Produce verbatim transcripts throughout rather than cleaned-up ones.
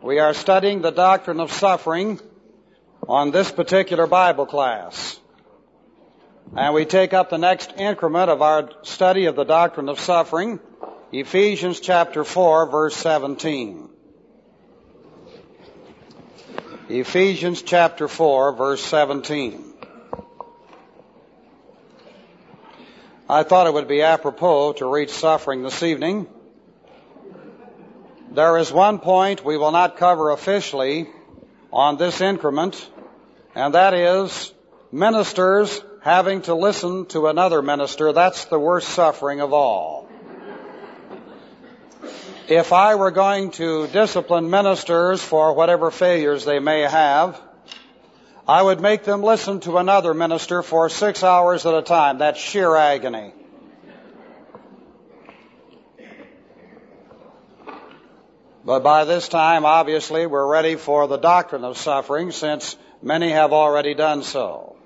We are studying the doctrine of suffering on this particular Bible class. And we take up the next increment of our study of the doctrine of suffering, Ephesians chapter four, verse seventeen. Ephesians chapter four, verse seventeen. I thought it would be apropos to read suffering this evening. There is one point we will not cover officially on this increment, and that is ministers having to listen to another minister. That's the worst suffering of all. If I were going to discipline ministers for whatever failures they may have, I would make them listen to another minister for six hours at a time. That's sheer agony. But by this time, obviously, we're ready for the doctrine of suffering, since many have already done so.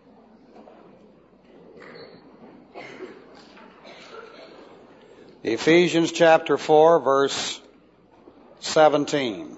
Ephesians chapter four, verse seventeen.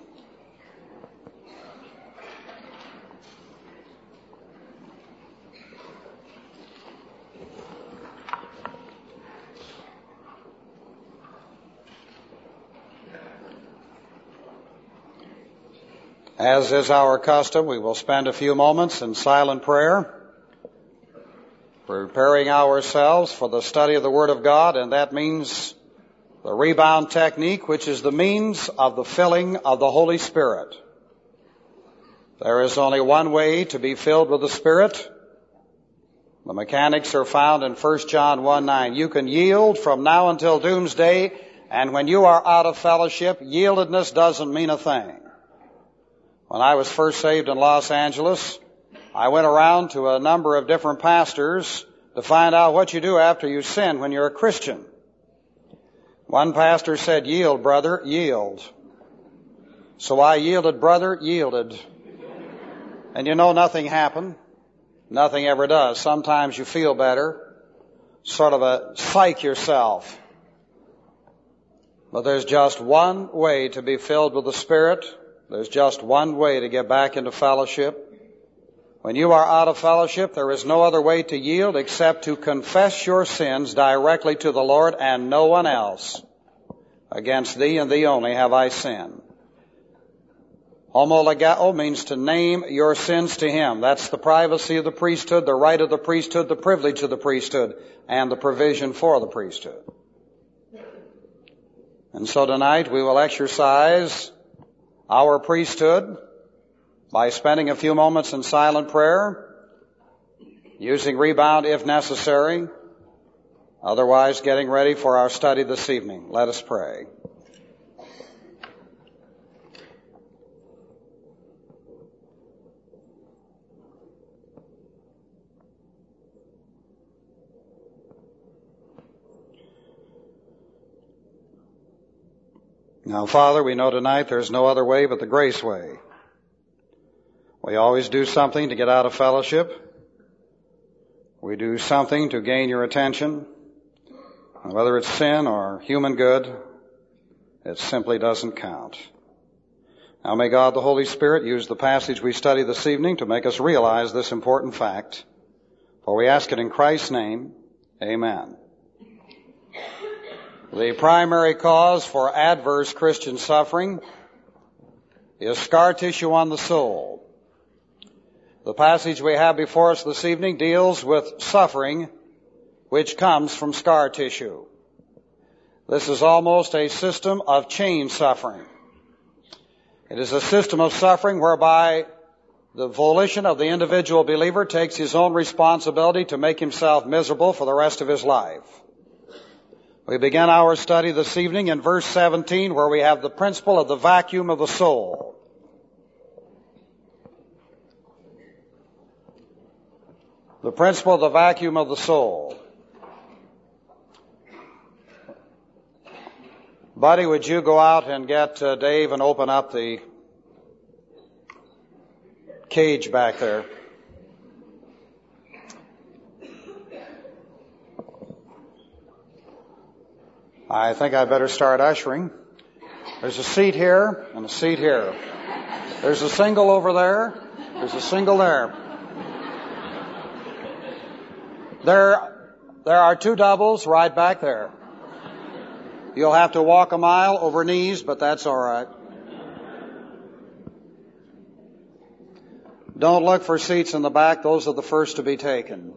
As is our custom, we will spend a few moments in silent prayer, preparing ourselves for the study of the Word of God, and that means the rebound technique, which is the means of the filling of the Holy Spirit. There is only one way to be filled with the Spirit. The mechanics are found in First John one nine. You can yield from now until doomsday, and when you are out of fellowship, yieldedness doesn't mean a thing. When I was first saved in Los Angeles, I went around to a number of different pastors to find out what you do after you sin when you're a Christian. One pastor said, "Yield, brother, yield." So I yielded, brother, yielded. And you know, nothing happened. Nothing ever does. Sometimes you feel better, sort of a psych yourself. But there's just one way to be filled with the Spirit. There's just one way to get back into fellowship. When you are out of fellowship, there is no other way to yield except to confess your sins directly to the Lord and no one else. Against thee and thee only have I sinned. Homologao means to name your sins to Him. That's the privacy of the priesthood, the right of the priesthood, the privilege of the priesthood, and the provision for the priesthood. And so tonight we will exercise our priesthood by spending a few moments in silent prayer, using rebound if necessary, otherwise getting ready for our study this evening. Let us pray. Now, Father, we know tonight there's no other way but the grace way. We always do something to get out of fellowship. We do something to gain your attention. And whether it's sin or human good, it simply doesn't count. Now may God the Holy Spirit use the passage we study this evening to make us realize this important fact. For we ask it in Christ's name. Amen. The primary cause for adverse Christian suffering is scar tissue on the soul. The passage we have before us this evening deals with suffering which comes from scar tissue. This is almost a system of chain suffering. It is a system of suffering whereby the volition of the individual believer takes his own responsibility to make himself miserable for the rest of his life. We begin our study this evening in verse seventeen, where we have the principle of the vacuum of the soul. The principle of the vacuum of the soul. Buddy, would you go out and get uh, Dave and open up the cage back there? I think I better start ushering. There's a seat here and a seat here. There's a single over there. There's a single there. There, there are two doubles right back there. You'll have to walk a mile over knees, but that's all right. Don't look for seats in the back. Those are the first to be taken.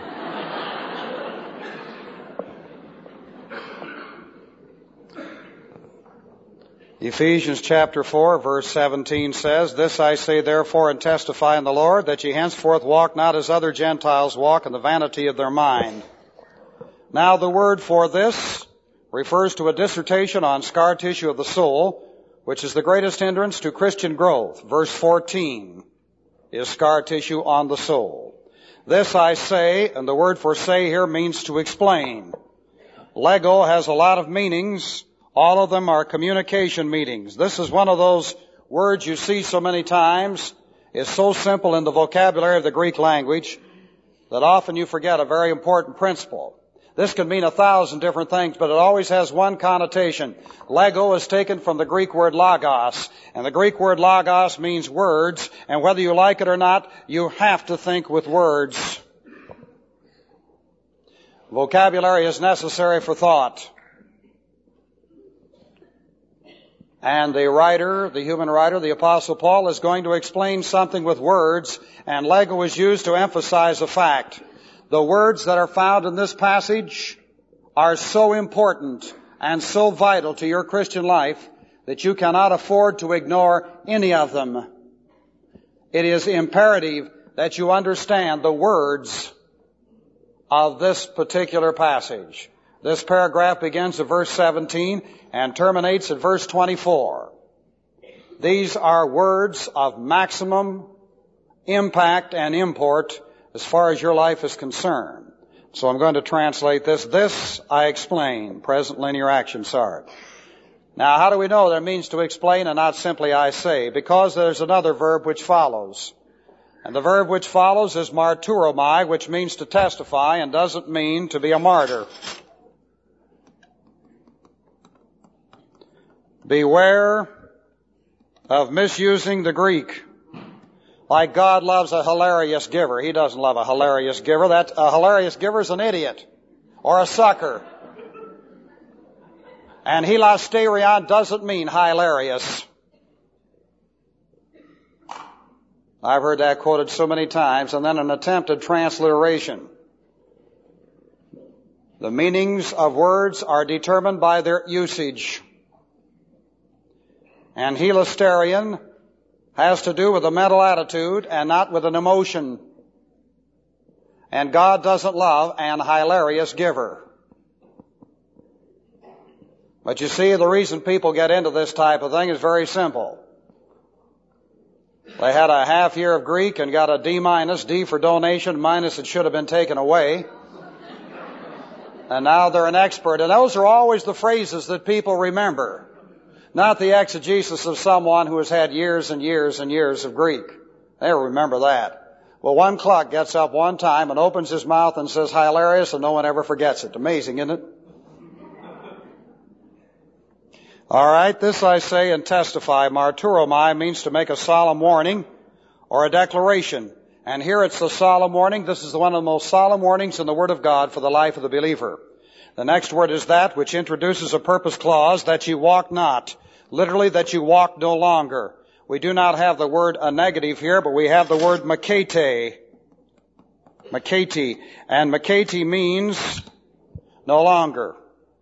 Ephesians chapter four, verse seventeen says, "This I say therefore and testify in the Lord, that ye henceforth walk not as other Gentiles walk in the vanity of their mind." Now the word for this refers to a dissertation on scar tissue of the soul, which is the greatest hindrance to Christian growth. Verse fourteen is scar tissue on the soul. This I say, and the word for say here means to explain. Lego has a lot of meanings. All of them are communication meetings. This is one of those words you see so many times. It's so simple in the vocabulary of the Greek language that often you forget a very important principle. This can mean a thousand different things, but it always has one connotation. Lego is taken from the Greek word logos, and the Greek word logos means words, and whether you like it or not, you have to think with words. Vocabulary is necessary for thought. And the writer, the human writer, the Apostle Paul, is going to explain something with words, and Lego is used to emphasize a fact. The words that are found in this passage are so important and so vital to your Christian life that you cannot afford to ignore any of them. It is imperative that you understand the words of this particular passage. This paragraph begins at verse seventeen and terminates at verse twenty-four. These are words of maximum impact and import as far as your life is concerned. So I'm going to translate this. This I explain. Present linear action, sorry. Now, how do we know that it means to explain and not simply I say? Because there's another verb which follows. And the verb which follows is marturomai, which means to testify and doesn't mean to be a martyr. Beware of misusing the Greek. Like God loves a hilarious giver. He doesn't love a hilarious giver. That a hilarious giver is an idiot or a sucker. And hilasterion doesn't mean hilarious. I've heard that quoted so many times, and then an attempted transliteration. The meanings of words are determined by their usage. And hilasterion has to do with a mental attitude and not with an emotion. And God doesn't love an hilarious giver. But you see, the reason people get into this type of thing is very simple. They had a half year of Greek and got a D minus, D for donation, minus it should have been taken away. And now they're an expert. And those are always the phrases that people remember. Not the exegesis of someone who has had years and years and years of Greek. They remember that. Well, one cluck gets up one time and opens his mouth and says hilarious, and no one ever forgets it. Amazing, isn't it? All right, this I say and testify. Marturomai means to make a solemn warning or a declaration. And here it's the solemn warning. This is one of the most solemn warnings in the Word of God for the life of the believer. The next word is that which introduces a purpose clause, that you walk not. Literally, that you walk no longer. We do not have the word a negative here, but we have the word makete. Makete. And makete means no longer.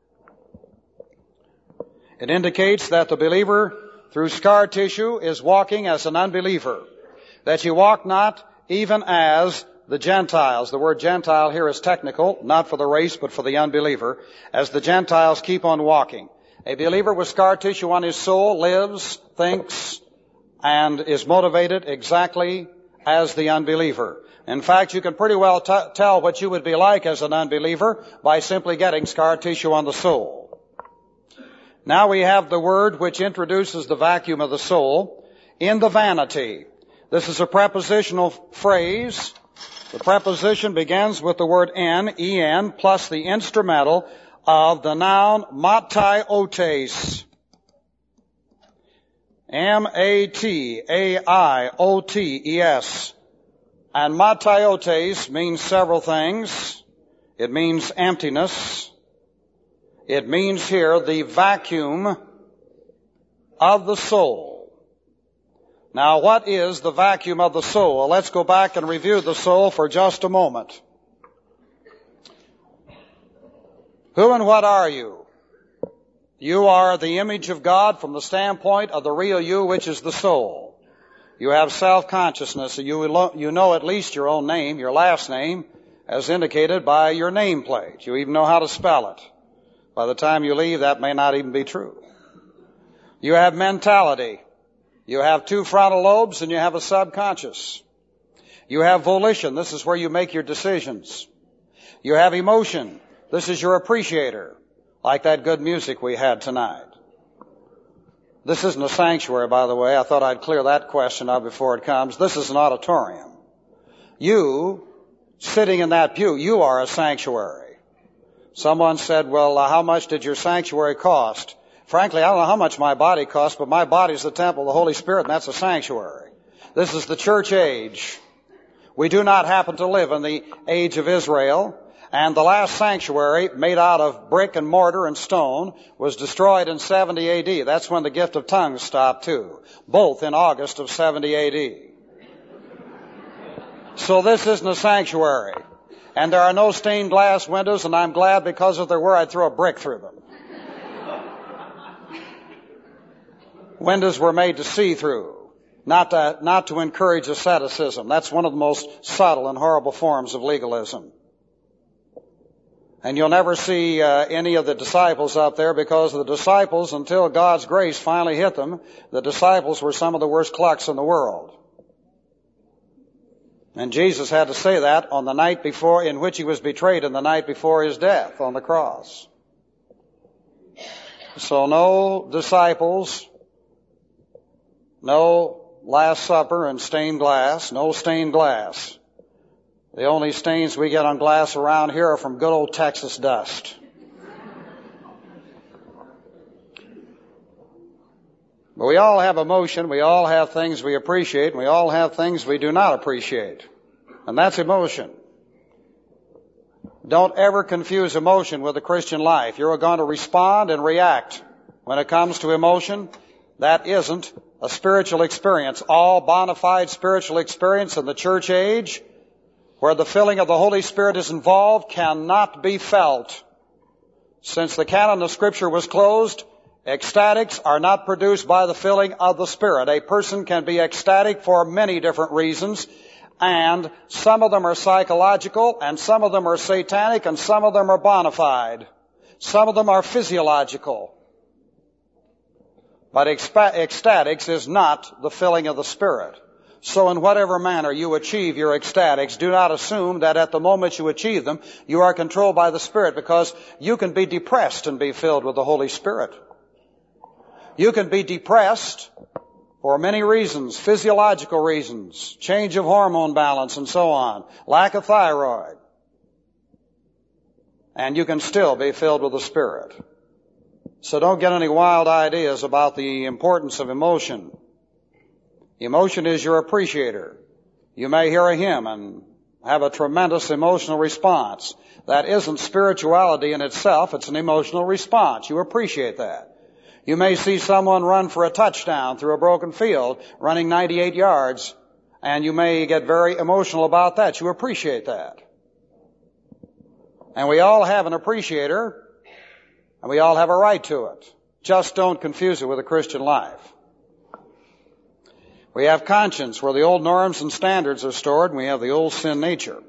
It indicates that the believer, through scar tissue, is walking as an unbeliever. That you walk not even as the Gentiles. The word Gentile here is technical, not for the race, but for the unbeliever, as the Gentiles keep on walking. A believer with scar tissue on his soul lives, thinks, and is motivated exactly as the unbeliever. In fact, you can pretty well t- tell what you would be like as an unbeliever by simply getting scar tissue on the soul. Now we have the word which introduces the vacuum of the soul, in the vanity. This is a prepositional phrase. The preposition begins with the word en, en, plus the instrumental of the noun matai otes. M A T A I O T E S. And matiotes means several things. It means emptiness. It means here the vacuum of the soul. Now, what is the vacuum of the soul? Well, let's go back and review the soul for just a moment. Who and what are you? You are the image of God from the standpoint of the real you, which is the soul. You have self-consciousness. You, you know at least your own name, your last name, as indicated by your nameplate. You even know how to spell it. By the time you leave, that may not even be true. You have mentality. You have two frontal lobes and you have a subconscious. You have volition. This is where you make your decisions. You have emotion. This is your appreciator, like that good music we had tonight. This isn't a sanctuary, by the way. I thought I'd clear that question up before it comes. This is an auditorium. You, sitting in that pew, you are a sanctuary. Someone said, well, uh, how much did your sanctuary cost? Frankly, I don't know how much my body costs, but my body is the temple of the Holy Spirit, and that's a sanctuary. This is the church age. We do not happen to live in the age of Israel. And the last sanctuary, made out of brick and mortar and stone, was destroyed in seventy A D. That's when the gift of tongues stopped too. Both in August of seventy A D. So this isn't a sanctuary. And there are no stained glass windows, and I'm glad, because if there were, I'd throw a brick through them. Windows were made to see through, not to, not to encourage asceticism. That's one of the most subtle and horrible forms of legalism. And you'll never see uh, any of the disciples up there, because the disciples, until God's grace finally hit them, the disciples were some of the worst clucks in the world. And Jesus had to say that on the night before, in which he was betrayed, and the night before his death on the cross. So no disciples, no Last Supper and stained glass, no stained glass. The only stains we get on glass around here are from good old Texas dust. But we all have emotion, we all have things we appreciate, and we all have things we do not appreciate. And that's emotion. Don't ever confuse emotion with the Christian life. You're going to respond and react. When it comes to emotion, that isn't a spiritual experience. All bona fide spiritual experience in the church age, where the filling of the Holy Spirit is involved, cannot be felt. Since the canon of Scripture was closed, ecstatics are not produced by the filling of the Spirit. A person can be ecstatic for many different reasons, and some of them are psychological, and some of them are satanic, and some of them are bona fide. Some of them are physiological. But ecstatics is not the filling of the Spirit. So in whatever manner you achieve your ecstatics, do not assume that at the moment you achieve them, you are controlled by the Spirit, because you can be depressed and be filled with the Holy Spirit. You can be depressed for many reasons, physiological reasons, change of hormone balance and so on, lack of thyroid. And you can still be filled with the Spirit. So don't get any wild ideas about the importance of emotion. Emotion is your appreciator. You may hear a hymn and have a tremendous emotional response. That isn't spirituality in itself, it's an emotional response. You appreciate that. You may see someone run for a touchdown through a broken field, running ninety-eight yards, and you may get very emotional about that. You appreciate that. And we all have an appreciator, and we all have a right to it. Just don't confuse it with a Christian life. We have conscience, where the old norms and standards are stored, and we have the old sin nature.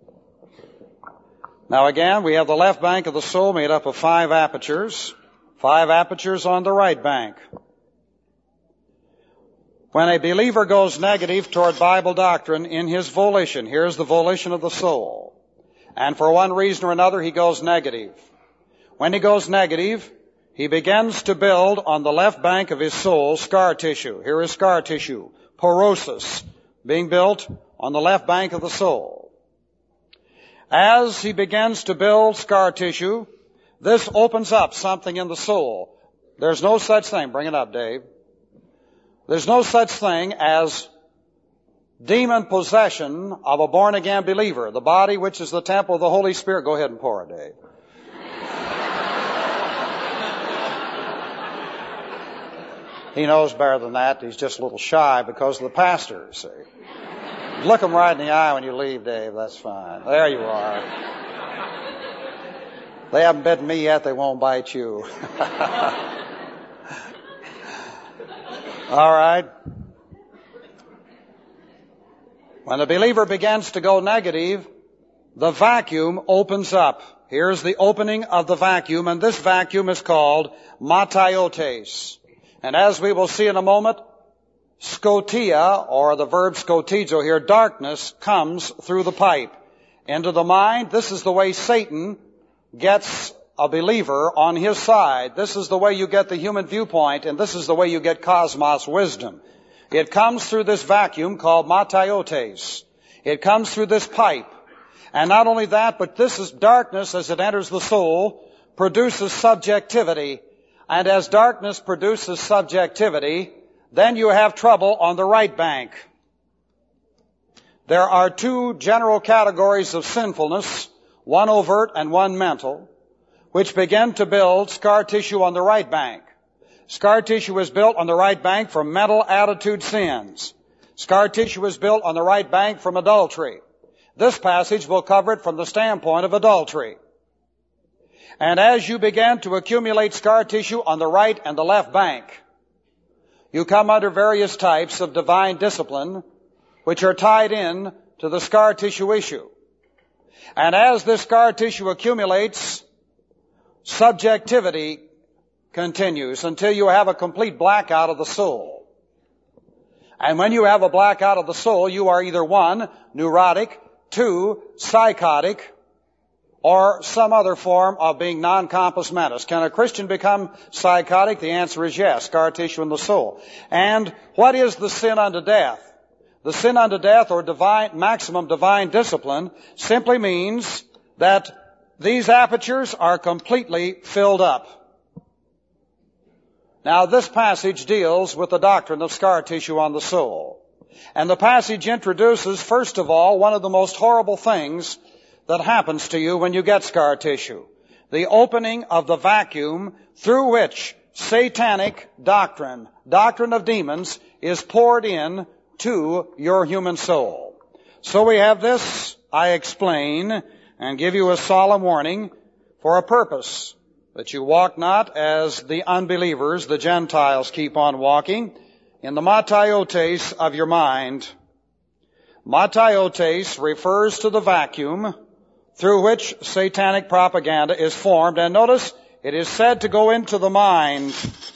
Now again, we have the left bank of the soul made up of five apertures, five apertures on the right bank. When a believer goes negative toward Bible doctrine in his volition, here's the volition of the soul, and for one reason or another he goes negative. When he goes negative, he begins to build on the left bank of his soul scar tissue. Here is scar tissue, porosis, being built on the left bank of the soul. As he begins to build scar tissue, this opens up something in the soul. There's no such thing, bring it up, Dave. There's no such thing as demon possession of a born-again believer. The body, which is the temple of the Holy Spirit. Go ahead and pour it, Dave. He knows better than that. He's just a little shy because of the pastor, see. Look him right in the eye when you leave, Dave. That's fine. There you are. They haven't bitten me yet. They won't bite you. All right. When the believer begins to go negative, the vacuum opens up. Here's the opening of the vacuum, and this vacuum is called mataiotes. And as we will see in a moment, scotia, or the verb scotizo here, darkness comes through the pipe into the mind. This is the way Satan gets a believer on his side. This is the way you get the human viewpoint, and this is the way you get cosmos wisdom. It comes through this vacuum called mataiotes. It comes through this pipe. And not only that, but this is darkness as it enters the soul, produces subjectivity. And as darkness produces subjectivity, then you have trouble on the right bank. There are two general categories of sinfulness, one overt and one mental, which begin to build scar tissue on the right bank. Scar tissue is built on the right bank from mental attitude sins. Scar tissue is built on the right bank from adultery. This passage will cover it from the standpoint of adultery. And as you begin to accumulate scar tissue on the right and the left bank, you come under various types of divine discipline which are tied in to the scar tissue issue. And as this scar tissue accumulates, subjectivity continues until you have a complete blackout of the soul. And when you have a blackout of the soul, you are either one, neurotic, two, psychotic, or some other form of being non-compos mentis. Can a Christian become psychotic? The answer is yes, scar tissue in the soul. And what is the sin unto death? The sin unto death, or divine, maximum divine discipline, simply means that these apertures are completely filled up. Now, this passage deals with the doctrine of scar tissue on the soul. And the passage introduces, first of all, one of the most horrible things that happens to you when you get scar tissue. The opening of the vacuum through which satanic doctrine, doctrine of demons, is poured in to your human soul. So we have this, I explain, and give you a solemn warning for a purpose, that you walk not as the unbelievers, the Gentiles, keep on walking, in the mataiotes of your mind. Mataiotes refers to the vacuum through which satanic propaganda is formed. And notice, it is said to go into the mind.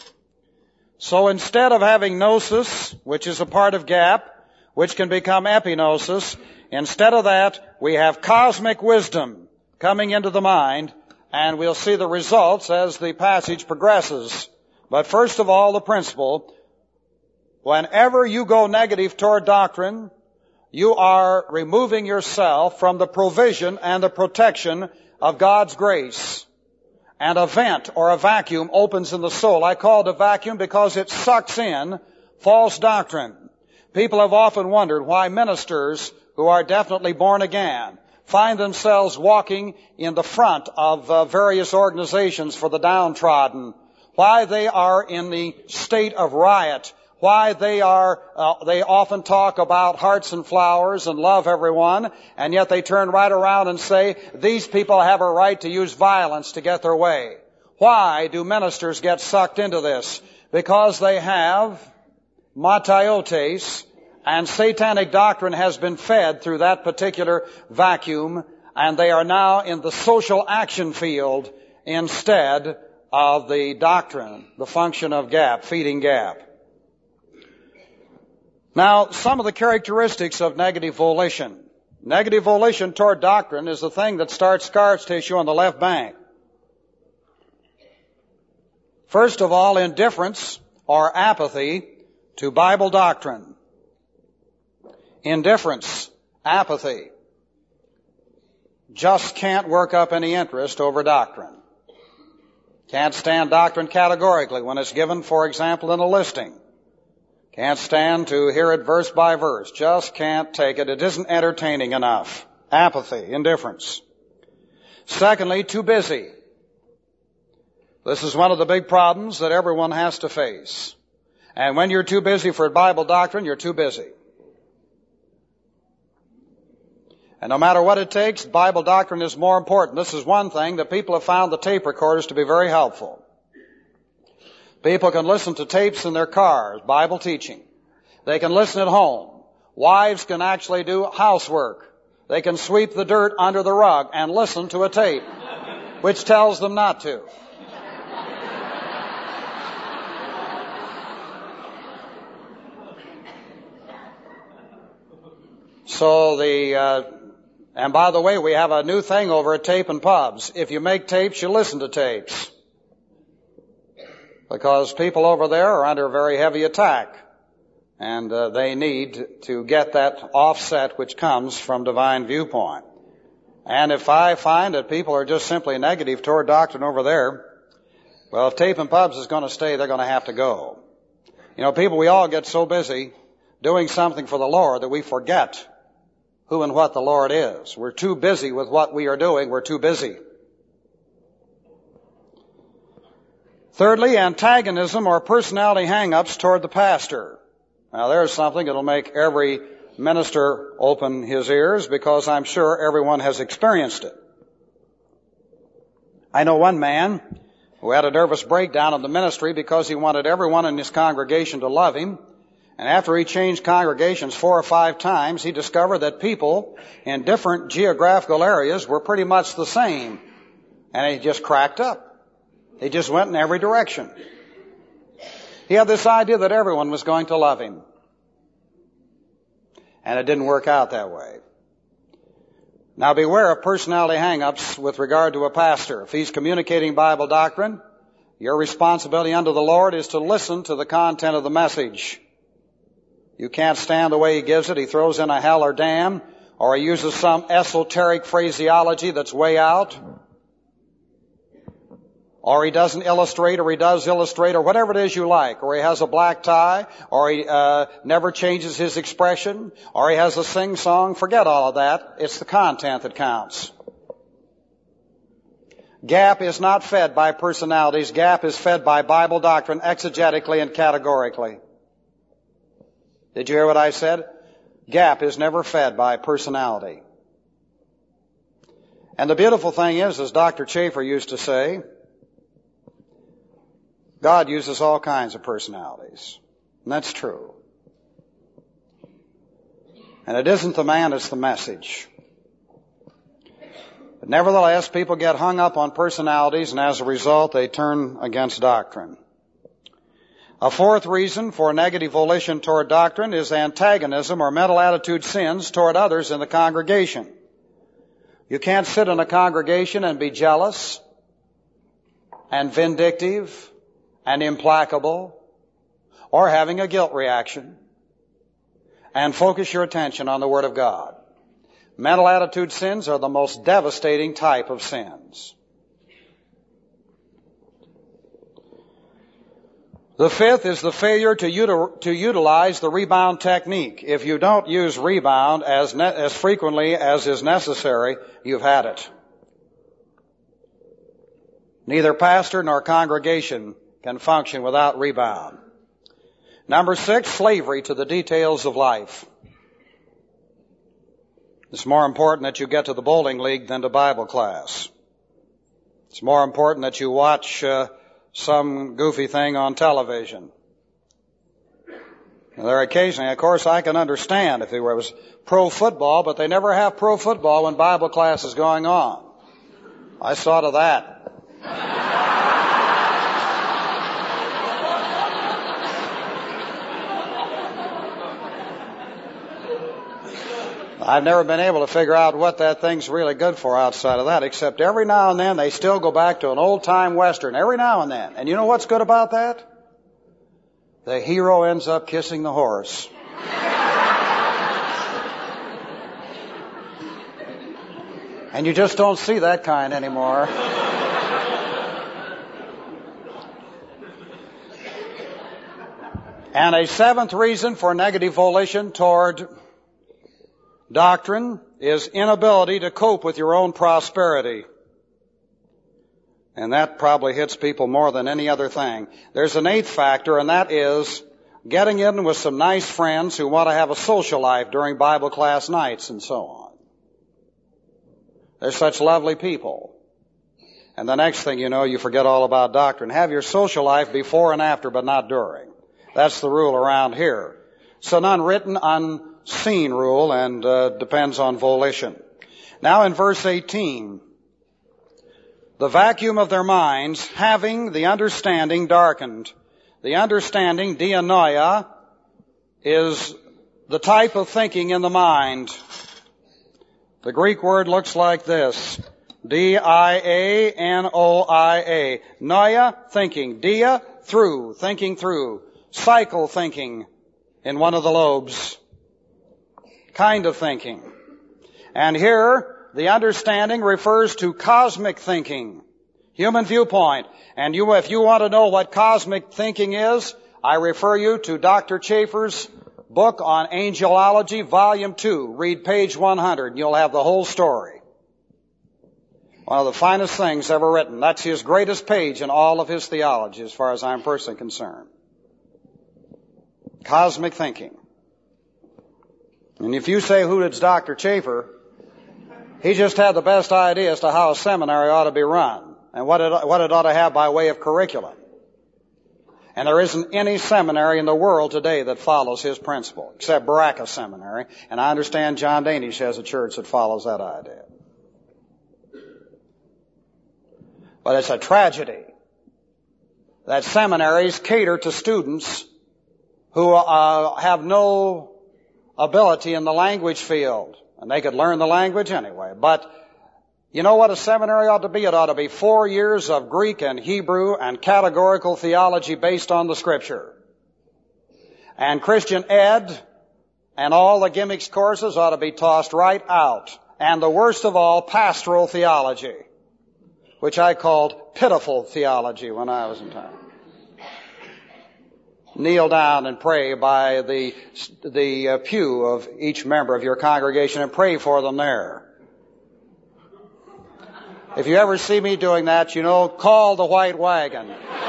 So instead of having gnosis, which is a part of gap, which can become epignosis, instead of that, we have cosmic wisdom coming into the mind, and we'll see the results as the passage progresses. But first of all, the principle, whenever you go negative toward doctrine, you are removing yourself from the provision and the protection of God's grace. And a vent or a vacuum opens in the soul. I call it a vacuum because it sucks in false doctrine. People have often wondered why ministers who are definitely born again find themselves walking in the front of uh, various organizations for the downtrodden, why they are in the state of riot, why they are, uh, they often talk about hearts and flowers and love everyone, and yet they turn right around and say, these people have a right to use violence to get their way. Why do ministers get sucked into this? Because they have mataiotes, and satanic doctrine has been fed through that particular vacuum, and they are now in the social action field instead of the doctrine, the function of gap, feeding gap. Now, some of the characteristics of negative volition. Negative volition toward doctrine is the thing that starts scar tissue on the left bank. First of all, indifference or apathy to Bible doctrine. Indifference, apathy. Just can't work up any interest over doctrine. Can't stand doctrine categorically when it's given, for example, in a listing. Can't stand to hear it verse by verse. Just can't take it. It isn't entertaining enough. Apathy, indifference. Secondly, too busy. This is one of the big problems that everyone has to face. And when you're too busy for Bible doctrine, you're too busy. And no matter what it takes, Bible doctrine is more important. This is one thing that people have found the tape recorders to be very helpful. People can listen to tapes in their cars, Bible teaching. They can listen at home. Wives can actually do housework. They can sweep the dirt under the rug and listen to a tape, which tells them not to. So the, uh, and by the way, we have a new thing over at Tape and Pubs. If you make tapes, you listen to tapes. Because people over there are under very heavy attack. And uh, they need to get that offset which comes from divine viewpoint. And if I find that people are just simply negative toward doctrine over there, well, if Tape and Pubs is going to stay, they're going to have to go. You know, people, we all get so busy doing something for the Lord that we forget who and what the Lord is. We're too busy with what we are doing. We're too busy. Thirdly, antagonism or personality hang-ups toward the pastor. Now, there's something that'll make every minister open his ears, because I'm sure everyone has experienced it. I know one man who had a nervous breakdown in the ministry because he wanted everyone in his congregation to love him. And after he changed congregations four or five times, he discovered that people in different geographical areas were pretty much the same. And he just cracked up. He just went in every direction. He had this idea that everyone was going to love him. And it didn't work out that way. Now beware of personality hang-ups with regard to a pastor. If he's communicating Bible doctrine, your responsibility unto the Lord is to listen to the content of the message. You can't stand the way he gives it. He throws in a hell or damn, or he uses some esoteric phraseology that's way out. Or he doesn't illustrate, or he does illustrate, or whatever it is you like. Or he has a black tie, or he uh, never changes his expression, or he has a sing-song. Forget all of that. It's the content that counts. Gap is not fed by personalities. Gap is fed by Bible doctrine exegetically and categorically. Did you hear what I said? Gap is never fed by personality. And the beautiful thing is, as Doctor Chafer used to say, God uses all kinds of personalities. And that's true. And it isn't the man, it's the message. But nevertheless, people get hung up on personalities, and as a result, they turn against doctrine. A fourth reason for negative volition toward doctrine is antagonism or mental attitude sins toward others in the congregation. You can't sit in a congregation and be jealous and vindictive and implacable, or having a guilt reaction, and focus your attention on the Word of God. Mental attitude sins are the most devastating type of sins. The fifth is the failure to, util- to utilize the rebound technique. If you don't use rebound as, ne- as frequently as is necessary, you've had it. Neither pastor nor congregation can function without rebound. Number six, slavery to the details of life. It's more important that you get to the bowling league than to Bible class. It's more important that you watch uh, some goofy thing on television. Now, there occasionally, of course, I can understand if there was pro football, but they never have pro football when Bible class is going on. I saw to that. I've never been able to figure out what that thing's really good for outside of that, except every now and then they still go back to an old-time Western, every now and then. And you know what's good about that? The hero ends up kissing the horse. And you just don't see that kind anymore. And a seventh reason for negative volition toward doctrine is inability to cope with your own prosperity. And that probably hits people more than any other thing. There's an eighth factor, and that is getting in with some nice friends who want to have a social life during Bible class nights and so on. They're such lovely people. And the next thing you know, you forget all about doctrine. Have your social life before and after, but not during. That's the rule around here. It's an unwritten, unseen rule, and uh, depends on volition. Now in verse eighteen, the vacuum of their minds, having the understanding darkened. The understanding, dianoia, is the type of thinking in the mind. The Greek word looks like this. D I A N O I A. Noia, thinking. Dia, through, thinking through. Cycle thinking in one of the lobes. Kind of thinking. And here, the understanding refers to cosmic thinking. Human viewpoint. And you, if you want to know what cosmic thinking is, I refer you to Doctor Chafer's book on angelology, volume two. Read page one hundred and you'll have the whole story. One of the finest things ever written. That's his greatest page in all of his theology, as far as I'm personally concerned. Cosmic thinking. And if you say, who is Doctor Chafer? He just had the best idea as to how a seminary ought to be run and what it, what it ought to have by way of curriculum. And there isn't any seminary in the world today that follows his principle, except Baraka Seminary. And I understand John Danish has a church that follows that idea. But it's a tragedy that seminaries cater to students who uh, have no ability in the language field. And they could learn the language anyway. But you know what a seminary ought to be? It ought to be four years of Greek and Hebrew and categorical theology based on the Scripture. And Christian Ed and all the gimmicks courses ought to be tossed right out. And the worst of all, pastoral theology, which I called pitiful theology when I was in town. Kneel down and pray by the the uh, pew of each member of your congregation and pray for them there. If you ever see me doing that, you know, call the white wagon.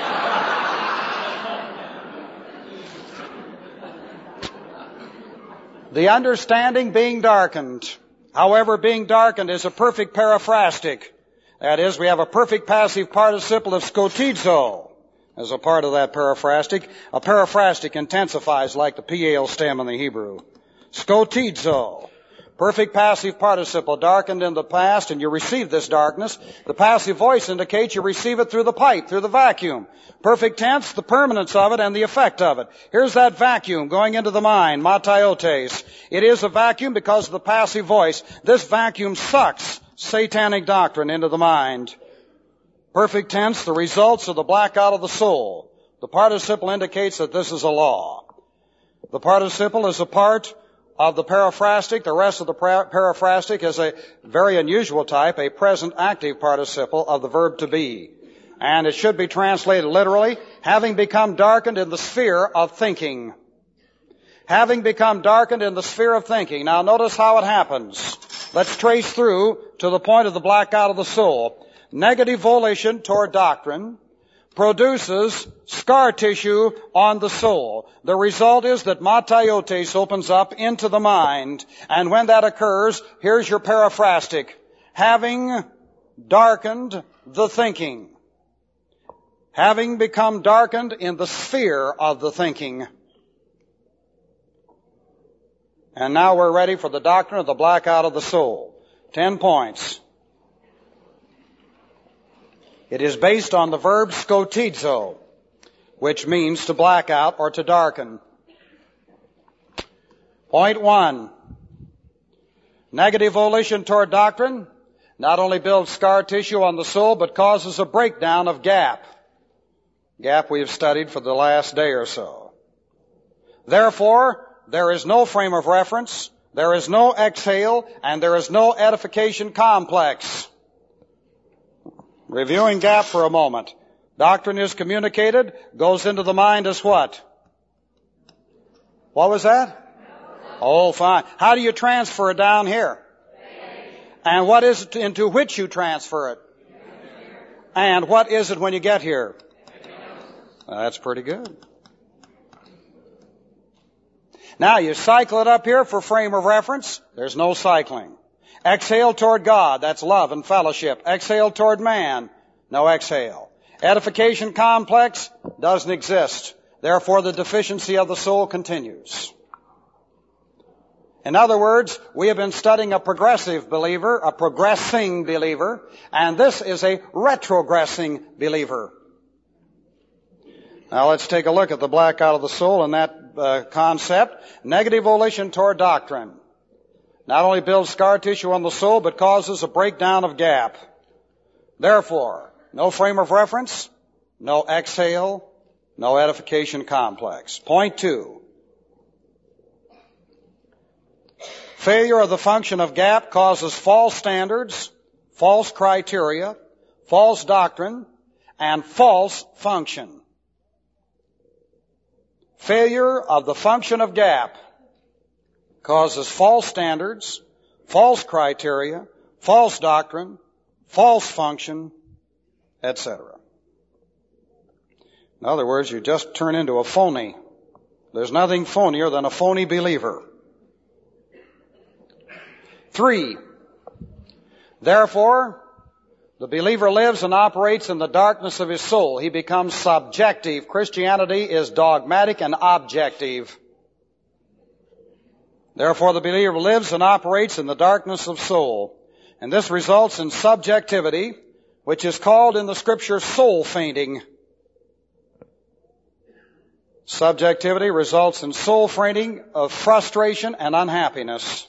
The understanding being darkened. However, being darkened is a perfect paraphrastic. That is, we have a perfect passive participle of skotizo as a part of that paraphrastic. A paraphrastic intensifies like the Piel stem in the Hebrew. Skotizo. Perfect passive participle, darkened in the past, and you receive this darkness. The passive voice indicates you receive it through the pipe, through the vacuum. Perfect tense, the permanence of it and the effect of it. Here's that vacuum going into the mind, mataiotes. It is a vacuum because of the passive voice. This vacuum sucks satanic doctrine into the mind. Perfect tense, the results of the blackout of the soul. The participle indicates that this is a law. The participle is a part of the paraphrastic. The rest of the paraphrastic is a very unusual type, a present active participle of the verb to be. And it should be translated literally, having become darkened in the sphere of thinking. Having become darkened in the sphere of thinking. Now notice how it happens. Let's trace through to the point of the blackout of the soul. Negative volition toward doctrine produces scar tissue on the soul. The result is that mataiotes opens up into the mind. And when that occurs, here's your paraphrastic. Having darkened the thinking. Having become darkened in the sphere of the thinking. And now we're ready for the doctrine of the blackout of the soul. Ten points. It is based on the verb skotizo, which means to black out or to darken. Point one. Negative volition toward doctrine not only builds scar tissue on the soul, but causes a breakdown of gap. Gap we have studied for the last day or so. Therefore, there is no frame of reference, there is no exhale, and there is no edification complex. Reviewing gap for a moment. Doctrine is communicated, goes into the mind as what? What was that? Oh, fine. How do you transfer it down here? And what is it into which you transfer it? And what is it when you get here? That's pretty good. Now you cycle it up here for frame of reference. There's no cycling. Exhale toward God. That's love and fellowship. Exhale toward man. No exhale. Edification complex doesn't exist. Therefore, the deficiency of the soul continues. In other words, we have been studying a progressive believer, a progressing believer, and this is a retrogressing believer. Now let's take a look at the blackout of the soul and that uh, concept. Negative volition toward doctrine. Not only builds scar tissue on the soul, but causes a breakdown of gap. Therefore, no frame of reference, no exhale, no edification complex. Point two. Failure of the function of gap causes false standards, false criteria, false doctrine, and false function. Failure of the function of gap causes false standards, false criteria, false doctrine, false function, et cetera. In other words, you just turn into a phony. There's nothing phonier than a phony believer. Three, therefore, the believer lives and operates in the darkness of his soul. He becomes subjective. Christianity is dogmatic and objective. Therefore, the believer lives and operates in the darkness of soul. And this results in subjectivity, which is called in the Scripture soul fainting. Subjectivity results in soul fainting of frustration and unhappiness.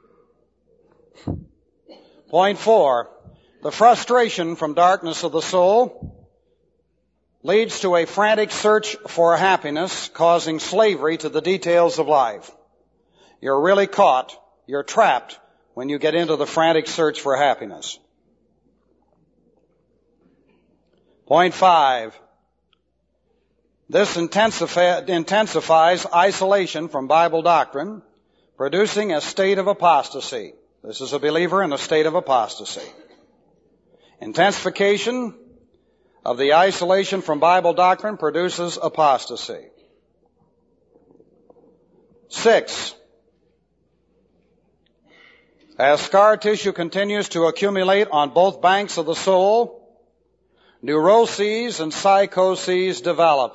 Point four, the frustration from darkness of the soul leads to a frantic search for happiness, causing slavery to the details of life. You're really caught, you're trapped when you get into the frantic search for happiness. Point five, this intensifi- intensifies isolation from Bible doctrine, producing a state of apostasy. This is a believer in a state of apostasy. Intensification of the isolation from Bible doctrine produces apostasy. Six, as scar tissue continues to accumulate on both banks of the soul, neuroses and psychoses develop.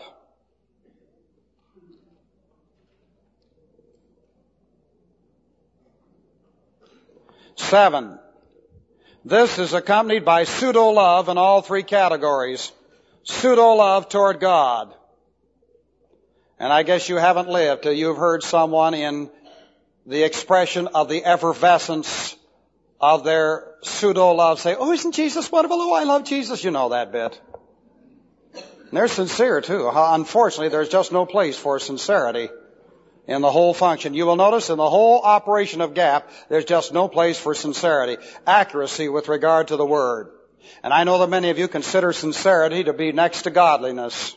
Seven, this is accompanied by pseudo-love in all three categories. Pseudo-love toward God. And I guess you haven't lived till you've heard someone in the expression of the effervescence of their pseudo-love say, oh, isn't Jesus wonderful? Oh, I love Jesus. You know that bit. And they're sincere too. Unfortunately, there's just no place for sincerity in the whole function. You will notice in the whole operation of gap, there's just no place for sincerity, accuracy with regard to the Word. And I know that many of you consider sincerity to be next to godliness.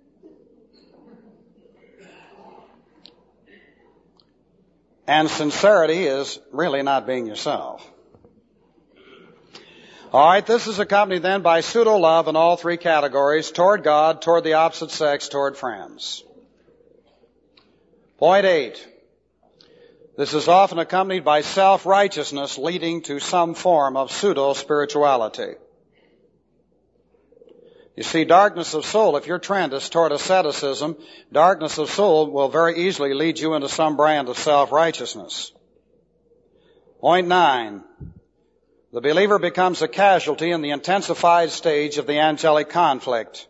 And sincerity is really not being yourself. All right, this is accompanied then by pseudo-love in all three categories, toward God, toward the opposite sex, toward friends. Point eight, this is often accompanied by self-righteousness leading to some form of pseudo-spirituality. You see, darkness of soul, if your trend is toward asceticism, darkness of soul will very easily lead you into some brand of self-righteousness. Point nine, the believer becomes a casualty in the intensified stage of the angelic conflict.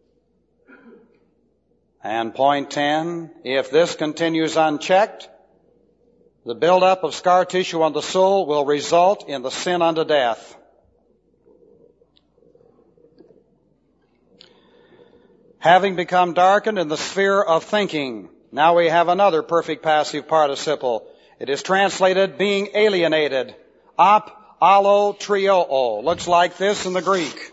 And point ten, if this continues unchecked, the buildup of scar tissue on the soul will result in the sin unto death. Having become darkened in the sphere of thinking, now we have another perfect passive participle. It is translated being alienated. Ap allo trioo. Looks like this in the Greek.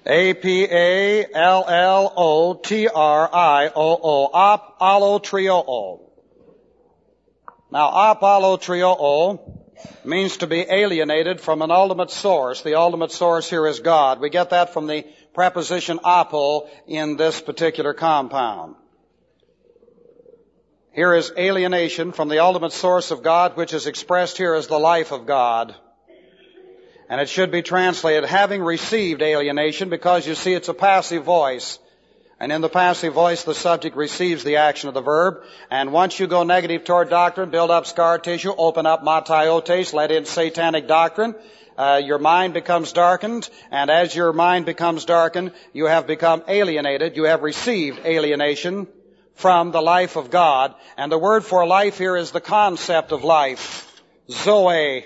A P A L L O T R I O O. Apollotrioo. Now, apollotrioo means to be alienated from an ultimate source. The ultimate source here is God. We get that from the preposition apo in this particular compound. Here is alienation from the ultimate source of God, which is expressed here as the life of God. And it should be translated, having received alienation, because you see it's a passive voice. And in the passive voice, the subject receives the action of the verb. And once you go negative toward doctrine, build up scar tissue, open up matiotes, let in satanic doctrine, uh, your mind becomes darkened. And as your mind becomes darkened, you have become alienated. You have received alienation from the life of God. And the word for life here is the concept of life. Zoe.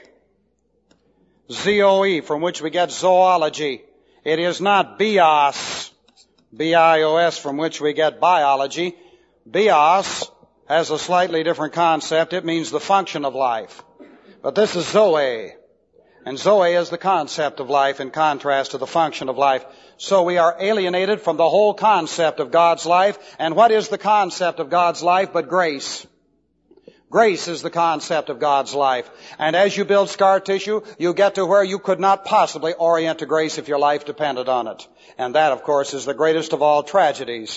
Z O E, from which we get zoology. It is not bios, B I O S, from which we get biology. Bios has a slightly different concept. It means the function of life. But this is Zoe. And Zoe is the concept of life in contrast to the function of life. So we are alienated from the whole concept of God's life. And what is the concept of God's life but grace? Grace is the concept of God's life. And as you build scar tissue, you get to where you could not possibly orient to grace if your life depended on it. And that, of course, is the greatest of all tragedies.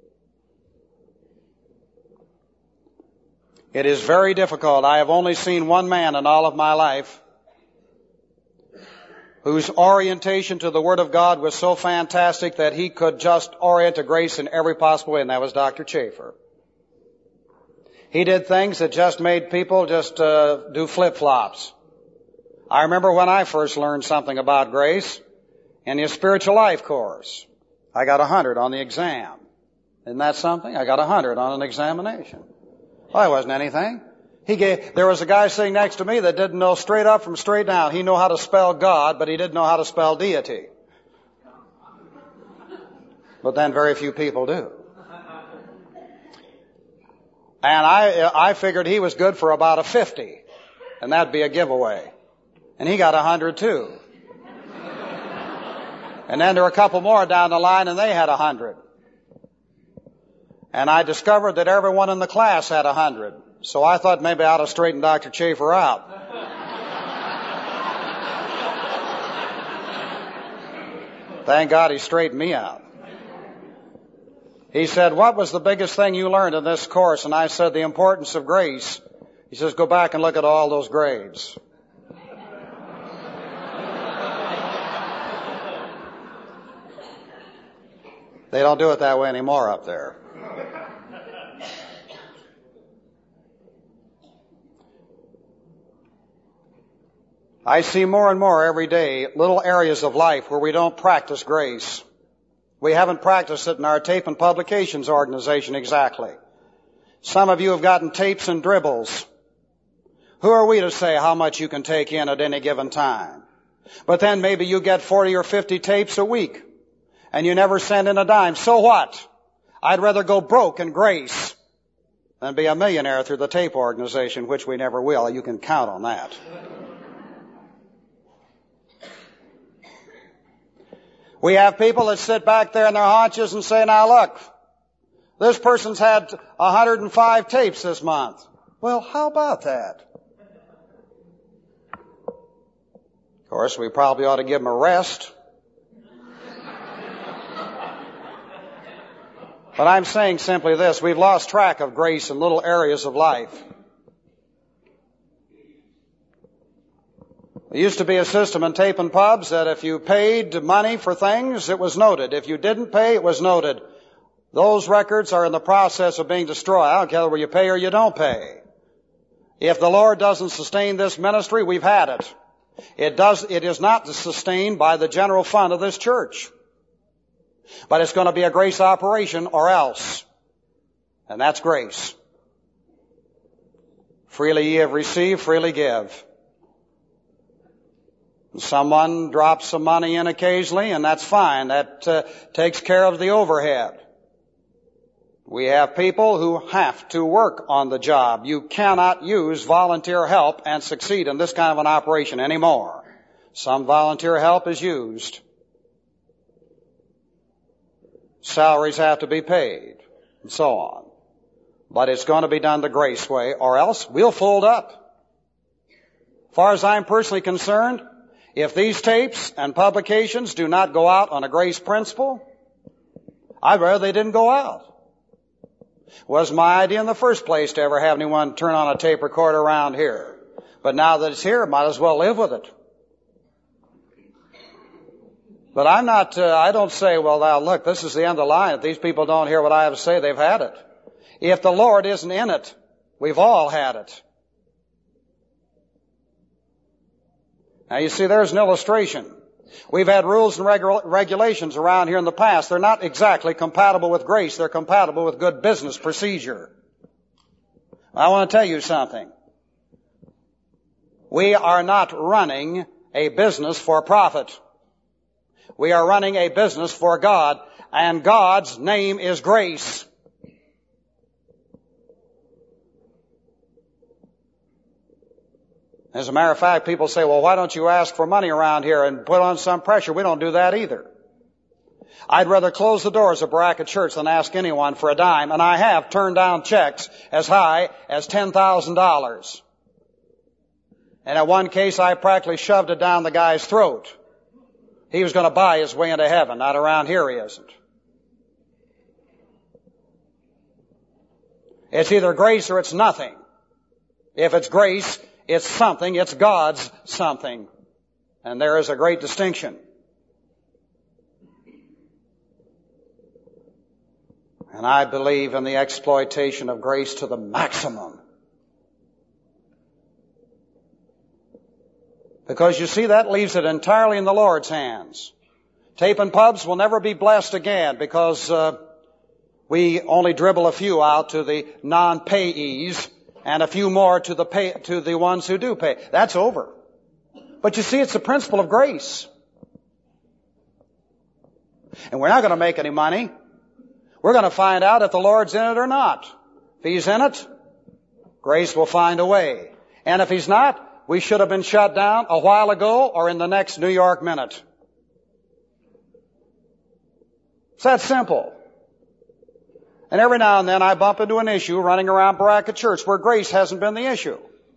It is very difficult. I have only seen one man in all of my life whose orientation to the Word of God was so fantastic that he could just orient to grace in every possible way, and that was Doctor Chafer. He did things that just made people just uh, do flip-flops. I remember when I first learned something about grace in the spiritual life course. I got a hundred on the exam. Isn't that something? I got a hundred on an examination. Well, that wasn't anything. He gave, there was a guy sitting next to me that didn't know straight up from straight down. He knew how to spell God, but he didn't know how to spell deity. But then very few people do. And I, I figured he was good for about a fifty. And that'd be a giveaway. And he got a hundred too. And then there were a couple more down the line and they had a hundred. And I discovered that everyone in the class had a hundred. So I thought maybe I ought to straighten Doctor Chafer out. Thank God he straightened me out. He said, what was the biggest thing you learned in this course? And I said, the importance of grace. He says, go back and look at all those grades. They don't do it that way anymore up there. I see more and more every day little areas of life where we don't practice grace. We haven't practiced it in our tape and publications organization exactly. Some of you have gotten tapes and dribbles. Who are we to say how much you can take in at any given time? But then maybe you get forty or fifty tapes a week and you never send in a dime. So what? I'd rather go broke in grace than be a millionaire through the tape organization, which we never will. You can count on that. We have people that sit back there in their haunches and say, now look, this person's had one hundred five tapes this month. Well, how about that? Of course, we probably ought to give them a rest. But I'm saying simply this, we've lost track of grace in little areas of life. There used to be a system in tape and pubs that if you paid money for things, it was noted. If you didn't pay, it was noted. Those records are in the process of being destroyed. I don't care whether you pay or you don't pay. If the Lord doesn't sustain this ministry, we've had it. It does, it is not sustained by the general fund of this church. But it's going to be a grace operation or else. And that's grace. Freely ye have received, freely give. Someone drops some money in occasionally, and that's fine. That uh, takes care of the overhead. We have people who have to work on the job. You cannot use volunteer help and succeed in this kind of an operation anymore. Some volunteer help is used. Salaries have to be paid, and so on. But it's going to be done the grace way, or else we'll fold up. As far as I'm personally concerned, if these tapes and publications do not go out on a grace principle, I'd rather they didn't go out. It wasn't my idea in the first place to ever have anyone turn on a tape recorder around here. But now that it's here, might as well live with it. But I'm not, uh, I don't say, well, now look, this is the end of the line. If these people don't hear what I have to say, they've had it. If the Lord isn't in it, we've all had it. Now you see, there's an illustration. We've had rules and regu- regulations around here in the past. They're not exactly compatible with grace. They're compatible with good business procedure. I want to tell you something. We are not running a business for profit. We are running a business for God, and God's name is grace. As a matter of fact, people say, well, why don't you ask for money around here and put on some pressure? We don't do that either. I'd rather close the doors of Baraka Church than ask anyone for a dime, and I have turned down checks as high as ten thousand dollars. And in one case, I practically shoved it down the guy's throat. He was going to buy his way into heaven. Not around here, he isn't. It's either grace or it's nothing. If it's grace, it's something. It's God's something. And there is a great distinction. And I believe in the exploitation of grace to the maximum. Because you see, that leaves it entirely in the Lord's hands. Tape and pubs will never be blessed again because uh, we only dribble a few out to the non-payees and a few more to the pay, to the ones who do pay. That's over. But you see, it's the principle of grace. And we're not going to make any money. We're going to find out if the Lord's in it or not. If He's in it, grace will find a way. And if He's not, we should have been shut down a while ago or in the next New York Minute. It's that simple. And every now and then I bump into an issue running around Baraka Church where grace hasn't been the issue.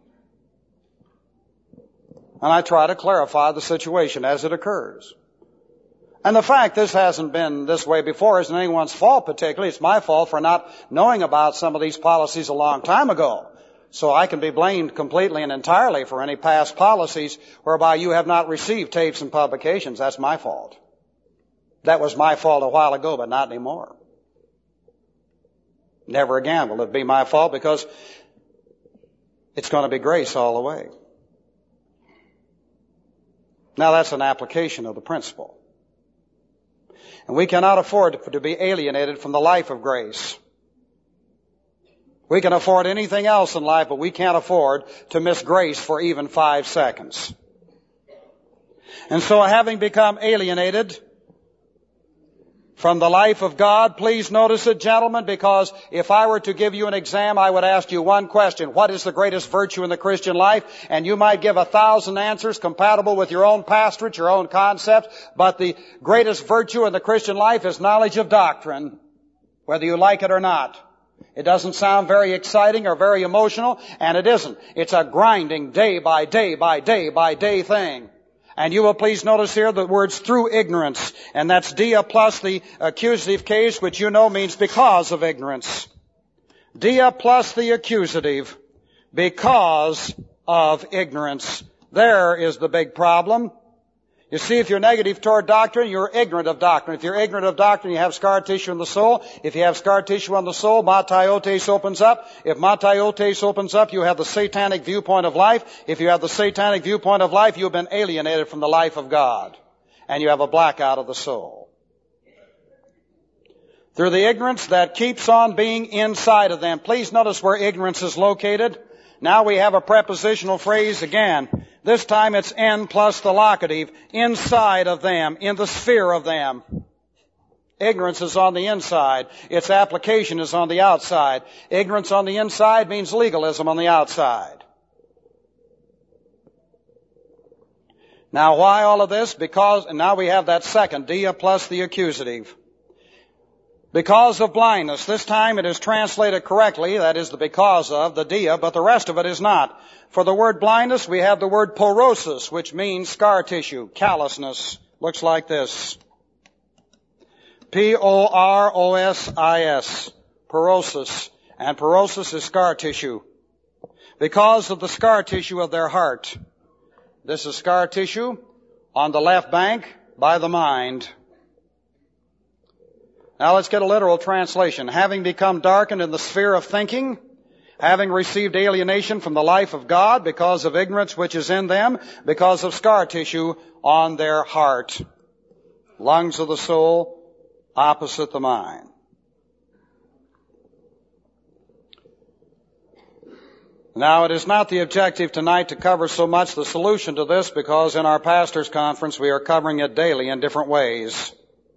And I try to clarify the situation as it occurs. And the fact this hasn't been this way before isn't anyone's fault particularly. It's my fault for not knowing about some of these policies a long time ago. So I can be blamed completely and entirely for any past policies whereby you have not received tapes and publications. That's my fault. That was my fault a while ago, but not anymore. Never again will it be my fault because it's going to be grace all the way. Now that's an application of the principle. And we cannot afford to be alienated from the life of grace. We can afford anything else in life, but we can't afford to miss grace for even five seconds. And so having become alienated from the life of God, please notice it, gentlemen, because if I were to give you an exam, I would ask you one question. What is the greatest virtue in the Christian life? And you might give a thousand answers compatible with your own pastorate, your own concepts, but the greatest virtue in the Christian life is knowledge of doctrine, whether you like it or not. It doesn't sound very exciting or very emotional, and it isn't. It's a grinding day by day by day by day thing. And you will please notice here the words through ignorance, and that's dia plus the accusative case, which you know means because of ignorance. Dia plus the accusative, because of ignorance. There is the big problem. You see, if you're negative toward doctrine, you're ignorant of doctrine. If you're ignorant of doctrine, you have scar tissue in the soul. If you have scar tissue on the soul, matiotes opens up. If matiotes opens up, you have the satanic viewpoint of life. If you have the satanic viewpoint of life, you've been alienated from the life of God. And you have a blackout of the soul. Through the ignorance that keeps on being inside of them. Please notice where ignorance is located. Now we have a prepositional phrase again. This time it's N plus the locative, inside of them, in the sphere of them. Ignorance is on the inside. Its application is on the outside. Ignorance on the inside means legalism on the outside. Now why all of this? Because, and now we have that second, dia plus the accusative. Because of blindness. This time it is translated correctly, that is the because of, the dia, but the rest of it is not. For the word blindness, we have the word porosis, which means scar tissue, callousness. Looks like this. P O R O S I S. Porosis. And porosis is scar tissue. Because of the scar tissue of their heart. This is scar tissue on the left bank by the mind. Now let's get a literal translation. Having become darkened in the sphere of thinking, having received alienation from the life of God because of ignorance which is in them, because of scar tissue on their heart. Lungs of the soul, opposite the mind. Now, it is not the objective tonight to cover so much the solution to this, because in our pastors' conference we are covering it daily in different ways.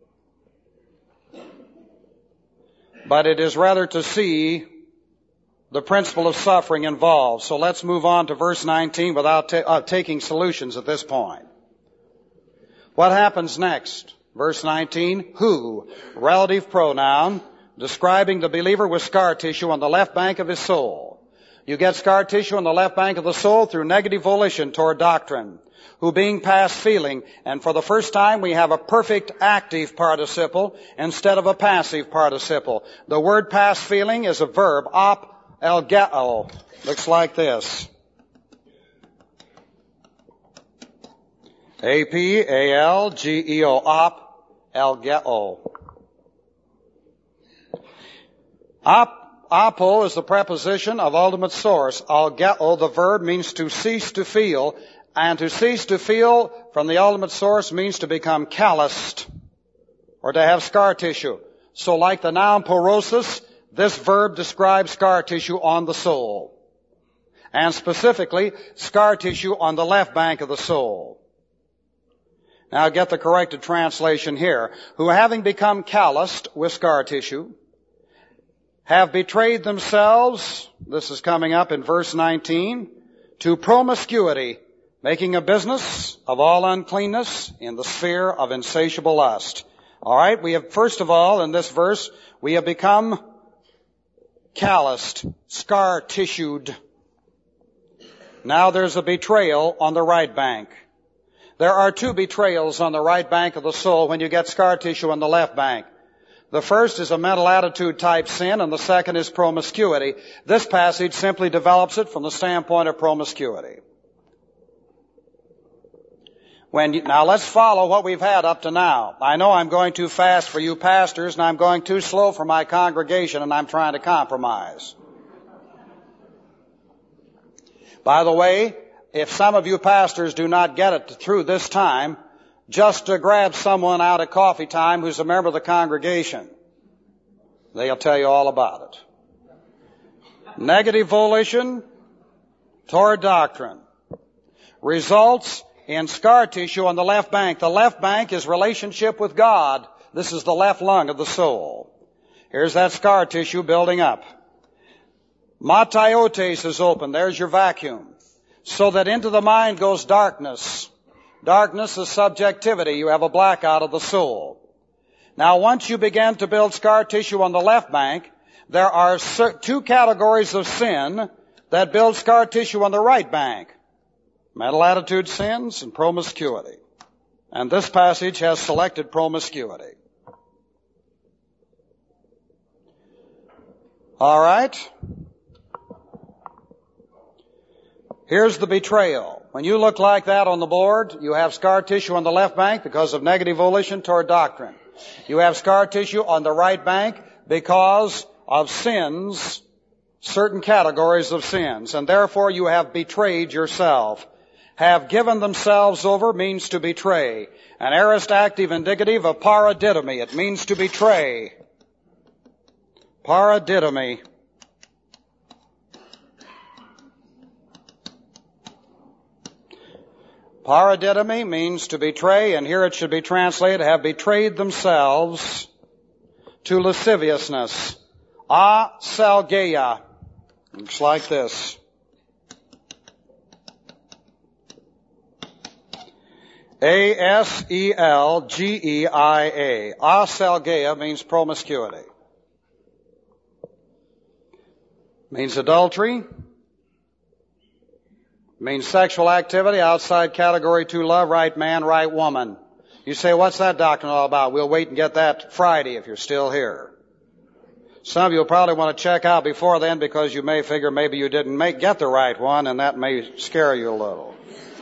But it is rather to see the principle of suffering involved. So let's move on to verse nineteen without ta- uh, taking solutions at this point. What happens next? Verse nineteen, who, relative pronoun, describing the believer with scar tissue on the left bank of his soul. You get scar tissue on the left bank of the soul through negative volition toward doctrine. Who being past feeling, and for the first time we have a perfect active participle instead of a passive participle. The word past feeling is a verb, op elgeo. Looks like this. A P A L G E O, op elgeo. Op Apo is the preposition of ultimate source. Algeo, the verb, means to cease to feel. And to cease to feel from the ultimate source means to become calloused or to have scar tissue. So like the noun porosis, this verb describes scar tissue on the soul. And specifically, scar tissue on the left bank of the soul. Now get the corrected translation here. Who having become calloused with scar tissue, have betrayed themselves, this is coming up in verse nineteen, to promiscuity, making a business of all uncleanness in the sphere of insatiable lust. All right, we have, first of all, in this verse, we have become calloused, scar-tissued. Now there's a betrayal on the right bank. There are two betrayals on the right bank of the soul when you get scar tissue on the left bank. The first is a mental attitude type sin, and the second is promiscuity. This passage simply develops it from the standpoint of promiscuity. When you, now let's follow what we've had up to now. I know I'm going too fast for you pastors, and I'm going too slow for my congregation, and I'm trying to compromise. By the way, if some of you pastors do not get it through this time, just to grab someone out at coffee time who's a member of the congregation. They'll tell you all about it. Negative volition toward doctrine results in scar tissue on the left bank. The left bank is relationship with God. This is the left lung of the soul. Here's that scar tissue building up. Mataiotes is open. There's your vacuum. So that into the mind goes darkness. Darkness is subjectivity. You have a blackout of the soul. Now, once you begin to build scar tissue on the left bank, there are two categories of sin that build scar tissue on the right bank. Mental attitude sins and promiscuity. And this passage has selected promiscuity. All right. Here's the betrayal. When you look like that on the board, you have scar tissue on the left bank because of negative volition toward doctrine. You have scar tissue on the right bank because of sins, certain categories of sins, and therefore you have betrayed yourself. Have given themselves over means to betray. An aorist active indicative of paradidomi. It means to betray. Paradidomi. Paradidomi means to betray, and here it should be translated, have betrayed themselves to lasciviousness. Aselgeia. Looks like this. A S E L G E I A. Aselgeia means promiscuity. Means adultery. Means sexual activity outside category two love, right man, right woman. You say, what's that doctrine all about? We'll wait and get that Friday if you're still here. Some of you will probably want to check out before then because you may figure maybe you didn't make, get the right one, and that may scare you a little.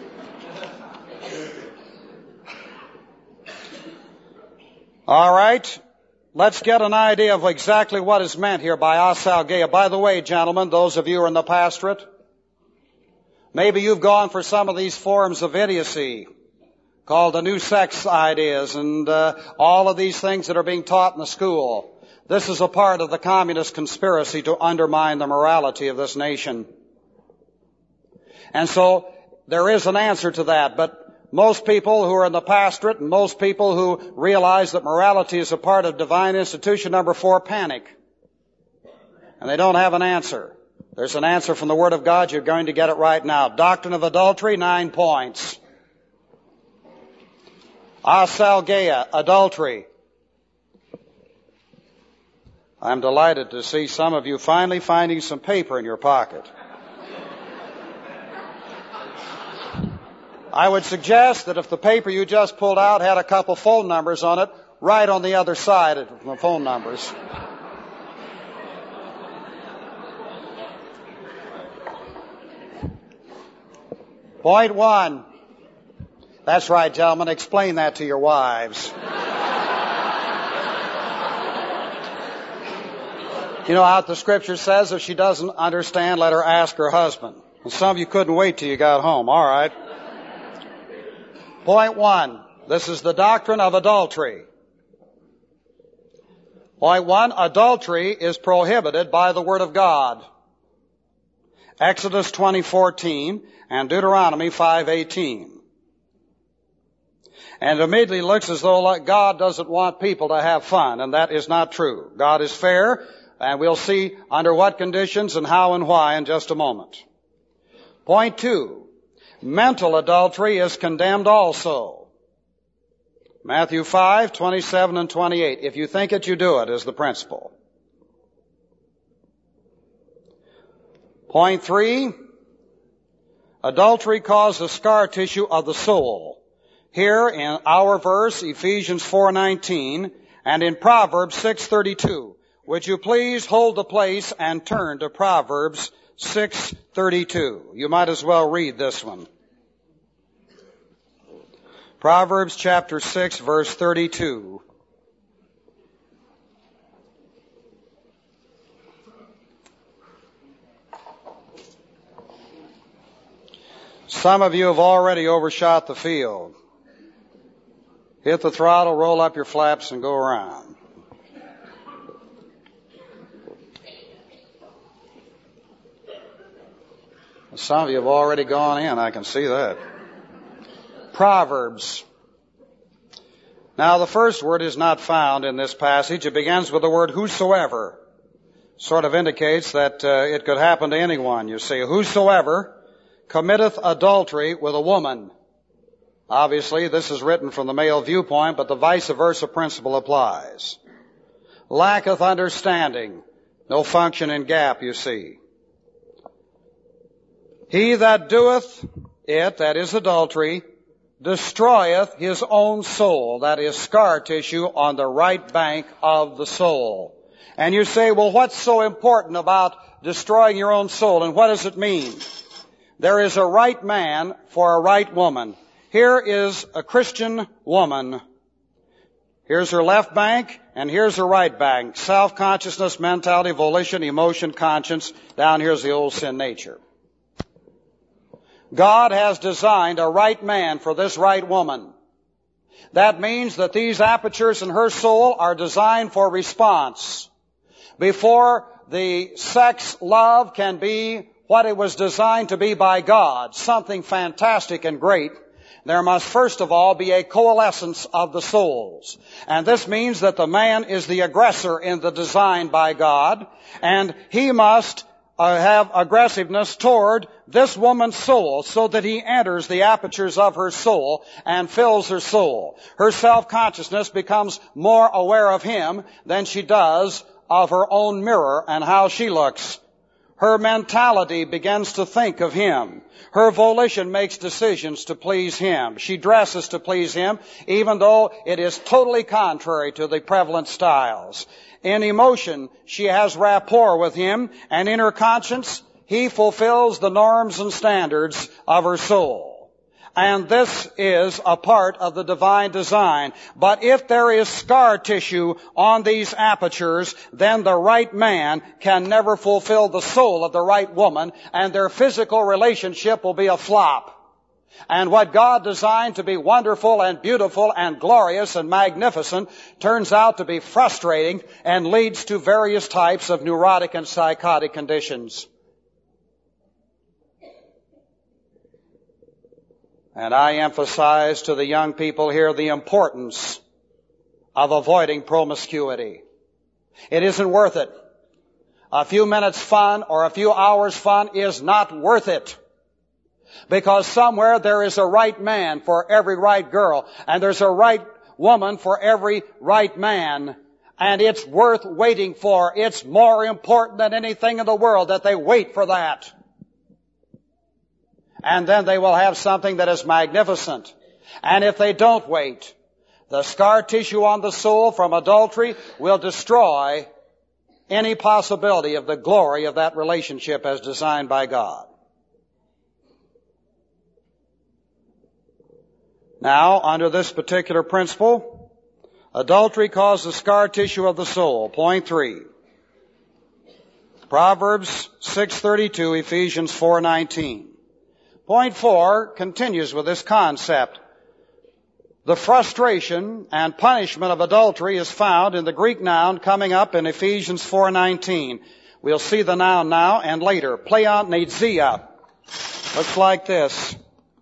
All right. Let's get an idea of exactly what is meant here by aselgeia. By the way, gentlemen, those of you who are in the pastorate, maybe you've gone for some of these forms of idiocy called the new sex ideas and uh, all of these things that are being taught in the school. This is a part of the communist conspiracy to undermine the morality of this nation. And so there is an answer to that, but most people who are in the pastorate and most people who realize that morality is a part of divine institution number four panic. And they don't have an answer. There's an answer from the Word of God. You're going to get it right now. Doctrine of adultery, nine points. Aselgeia, adultery. I'm delighted to see some of you finally finding some paper in your pocket. I would suggest that if the paper you just pulled out had a couple phone numbers on it, write on the other side of the phone numbers. Point one. That's right, gentlemen. Explain that to your wives. You know how the Scripture says if she doesn't understand, let her ask her husband. And some of you couldn't wait till you got home. All right. Point one. This is the doctrine of adultery. Point one. Adultery is prohibited by the Word of God. Exodus twenty fourteen and Deuteronomy five eighteen. And it immediately looks as though God doesn't want people to have fun, and that is not true. God is fair, and we'll see under what conditions and how and why in just a moment. Point two. Mental adultery is condemned also. Matthew five, twenty-seven and twenty-eight. If you think it, you do it, is the principle. Point three. Adultery causes scar tissue of the soul. Here in our verse, Ephesians four nineteen, and in Proverbs six thirty-two. Would you please hold the place and turn to Proverbs six thirty-two. You might as well read this one. Proverbs chapter six, verse thirty-two. Some of you have already overshot the field. Hit the throttle, roll up your flaps, and go around. Some of you have already gone in, I can see that. Proverbs. Now the first word is not found in this passage. It begins with the word whosoever. Sort of indicates that uh, it could happen to anyone, you see. Whosoever committeth adultery with a woman. Obviously, this is written from the male viewpoint, but the vice versa principle applies. Lacketh understanding. No function in gap, you see. He that doeth it, that is adultery, destroyeth his own soul. That is scar tissue on the right bank of the soul. And you say, well, what's so important about destroying your own soul, and what does it mean? There is a right man for a right woman. Here is a Christian woman. Here's her left bank, and here's her right bank. Self-consciousness, mentality, volition, emotion, conscience. Down here's the old sin nature. God has designed a right man for this right woman. That means that these apertures in her soul are designed for response. Before the sex love can be what it was designed to be by God, something fantastic and great, there must first of all be a coalescence of the souls. And this means that the man is the aggressor in the design by God, and he must uh, have aggressiveness toward this woman's soul so that he enters the apertures of her soul and fills her soul. Her self-consciousness becomes more aware of him than she does of her own mirror and how she looks. Her mentality begins to think of him. Her volition makes decisions to please him. She dresses to please him, even though it is totally contrary to the prevalent styles. In emotion, she has rapport with him, and in her conscience, he fulfills the norms and standards of her soul. And this is a part of the divine design. But if there is scar tissue on these apertures, then the right man can never fulfill the soul of the right woman, and their physical relationship will be a flop. And what God designed to be wonderful and beautiful and glorious and magnificent turns out to be frustrating and leads to various types of neurotic and psychotic conditions. And I emphasize to the young people here the importance of avoiding promiscuity. It isn't worth it. A few minutes fun or a few hours fun is not worth it. Because somewhere there is a right man for every right girl, and there's a right woman for every right man. And it's worth waiting for. It's more important than anything in the world that they wait for that. And then they will have something that is magnificent. And if they don't wait, the scar tissue on the soul from adultery will destroy any possibility of the glory of that relationship as designed by God. Now, under this particular principle, adultery causes scar tissue of the soul. Point three. Proverbs six thirty-two, Ephesians four nineteen. Point four continues with this concept. The frustration and punishment of adultery is found in the Greek noun coming up in Ephesians four nineteen. We'll see the noun now and later. Pleonezia. Looks like this.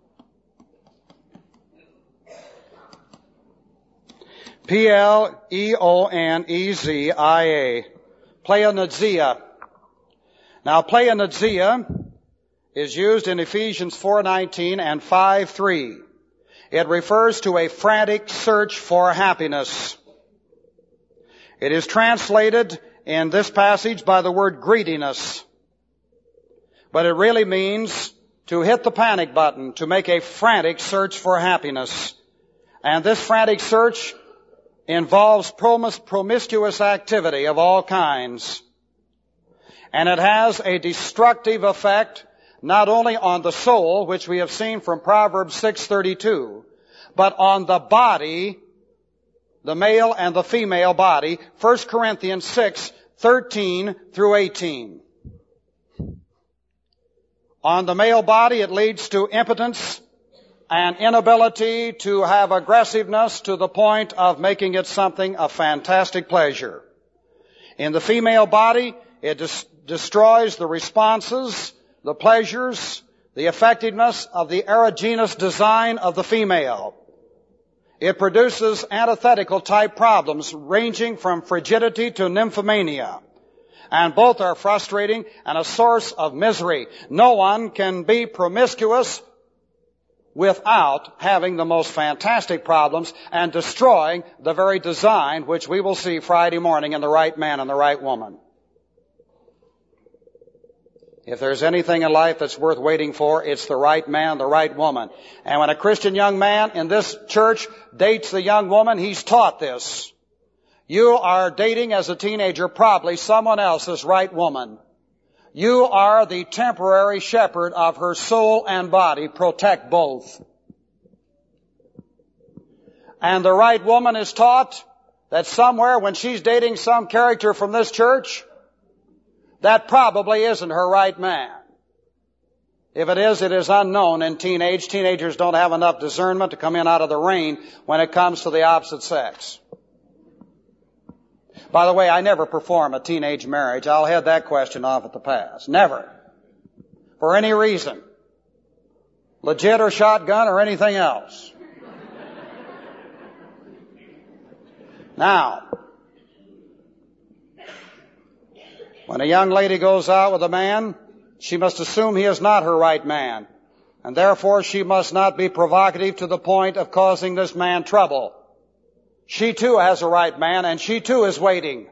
P L E O N E Z I A. Pleonezia. Now, pleonezia is used in Ephesians four nineteen and five three. It refers to a frantic search for happiness. It is translated in this passage by the word greediness. But it really means to hit the panic button, to make a frantic search for happiness. And this frantic search involves promis- promiscuous activity of all kinds. And it has a destructive effect not only on the soul, which we have seen from Proverbs six thirty-two, but on the body, the male and the female body, First Corinthians six thirteen through eighteen. On the male body, it leads to impotence and inability to have aggressiveness to the point of making it something of fantastic pleasure. In the female body, it des- destroys the responses, the pleasures, the effectiveness of the erogenous design of the female. It produces antithetical type problems ranging from frigidity to nymphomania. And both are frustrating and a source of misery. No one can be promiscuous without having the most fantastic problems and destroying the very design which we will see Friday morning in the right man and the right woman. If there's anything in life that's worth waiting for, it's the right man, the right woman. And when a Christian young man in this church dates the young woman, he's taught this. You are dating as a teenager probably someone else's right woman. You are the temporary shepherd of her soul and body. Protect both. And the right woman is taught that somewhere when she's dating some character from this church, that probably isn't her right man. If it is, it is unknown in teenage. Teenagers don't have enough discernment to come in out of the rain when it comes to the opposite sex. By the way, I never perform a teenage marriage. I'll head that question off at the pass. Never. For any reason. Legit or shotgun or anything else. Now, When a young lady goes out with a man, she must assume he is not her right man, and therefore she must not be provocative to the point of causing this man trouble. She too has a right man, and she too is waiting.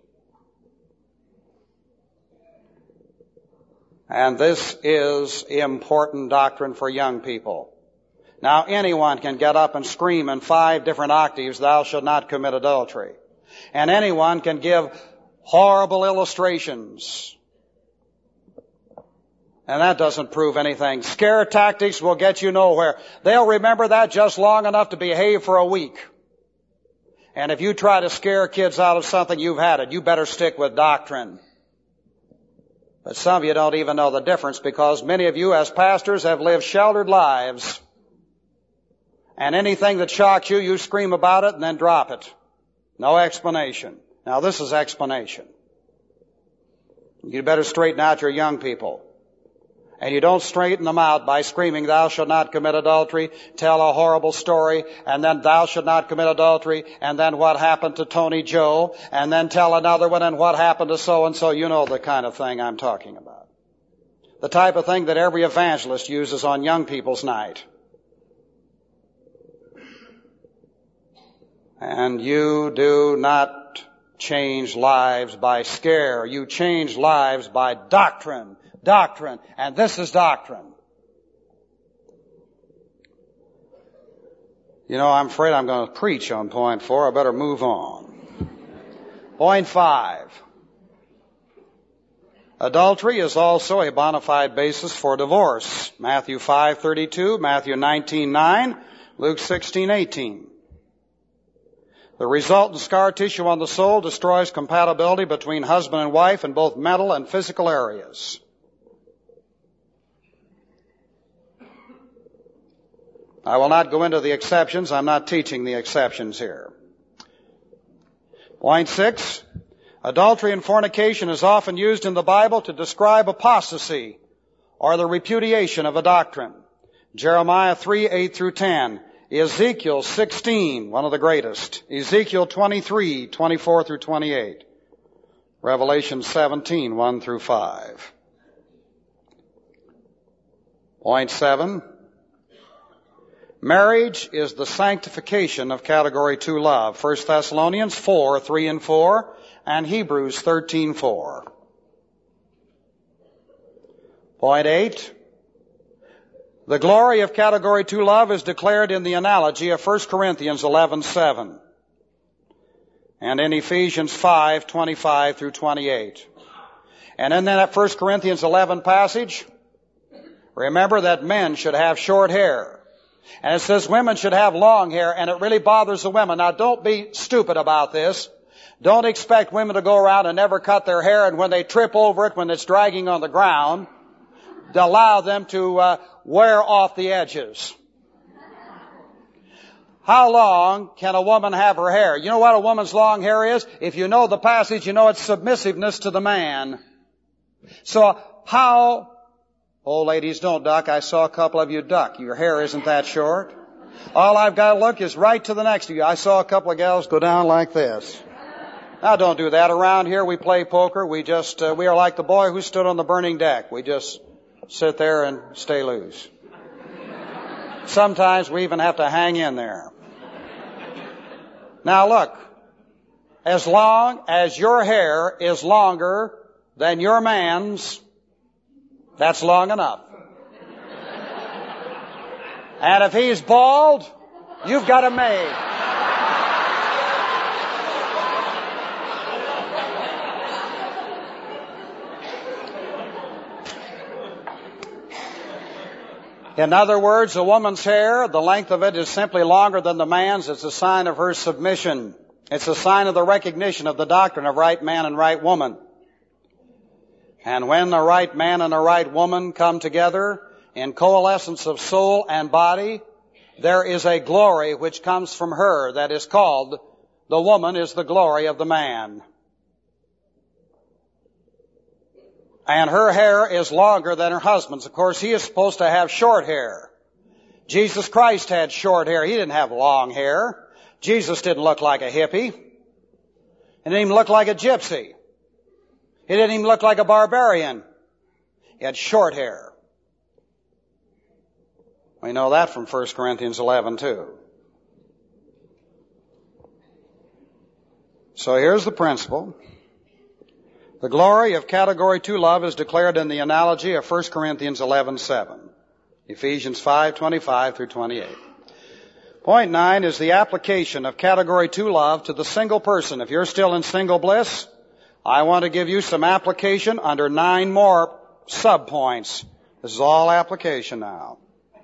And this is important doctrine for young people. Now, anyone can get up and scream in five different octaves, "Thou shalt not commit adultery." And anyone can give horrible illustrations. And that doesn't prove anything. Scare tactics will get you nowhere. They'll remember that just long enough to behave for a week. And if you try to scare kids out of something, you've had it. You better stick with doctrine. But some of you don't even know the difference, because many of you as pastors have lived sheltered lives. And anything that shocks you, you scream about it and then drop it. No explanation. Now this is explanation. You better straighten out your young people. And you don't straighten them out by screaming, "Thou shalt not commit adultery," tell a horrible story, and then "Thou shalt not commit adultery," and then "What happened to Tony Joe," and then tell another one, "And what happened to so-and-so." You know the kind of thing I'm talking about. The type of thing that every evangelist uses on young people's night. And you do not change lives by scare. You change lives by doctrine. Doctrine. And this is doctrine. You know, I'm afraid I'm going to preach on point four. I better move on. Point five. Adultery is also a bona fide basis for divorce. Matthew five thirty-two, Matthew nineteen nine, Luke sixteen eighteen. The resultant scar tissue on the soul destroys compatibility between husband and wife in both mental and physical areas. I will not go into the exceptions. I'm not teaching the exceptions here. Point six. Adultery and fornication is often used in the Bible to describe apostasy or the repudiation of a doctrine. Jeremiah three eight through ten. Ezekiel sixteen, one of the greatest. Ezekiel twenty-three twenty-four through twenty-eight. Revelation seventeen one through five. Point seven. Marriage is the sanctification of category two love. First Thessalonians four three and four and Hebrews thirteen four. Point eight. The glory of category two love is declared in the analogy of First Corinthians eleven seven and in Ephesians five twenty-five through twenty-eight. And in that First Corinthians eleven passage, remember that men should have short hair. And it says women should have long hair, and it really bothers the women. Now don't be stupid about this. Don't expect women to go around and never cut their hair, and when they trip over it, when it's dragging on the ground, to allow them to uh, wear off the edges. How long can a woman have her hair? You know what a woman's long hair is? If you know the passage, you know it's submissiveness to the man. So how... Oh, ladies, don't duck. I saw a couple of you duck. Your hair isn't that short. All I've got to look is right to the next of you. I saw a couple of gals go down like this. Now, don't do that. Around here, we play poker. We just, uh, we are like the boy who stood on the burning deck. We just sit there and stay loose. Sometimes we even have to hang in there. Now, look. As long as your hair is longer than your man's, that's long enough. And if he's bald, you've got him made. In other words, a woman's hair, the length of it is simply longer than the man's. It's a sign of her submission. It's a sign of the recognition of the doctrine of right man and right woman. And when the right man and the right woman come together in coalescence of soul and body, there is a glory which comes from her that is called, the woman is the glory of the man. And her hair is longer than her husband's. Of course, he is supposed to have short hair. Jesus Christ had short hair. He didn't have long hair. Jesus didn't look like a hippie. He didn't even look like a gypsy. He didn't even look like a barbarian. He had short hair. We know that from First Corinthians eleven too. So here's the principle. The glory of category two love is declared in the analogy of First Corinthians eleven seven, Ephesians five twenty-five through twenty-eight. Point nine is the application of category two love to the single person. If you're still in single bliss, I want to give you some application under nine more subpoints. This is all application now.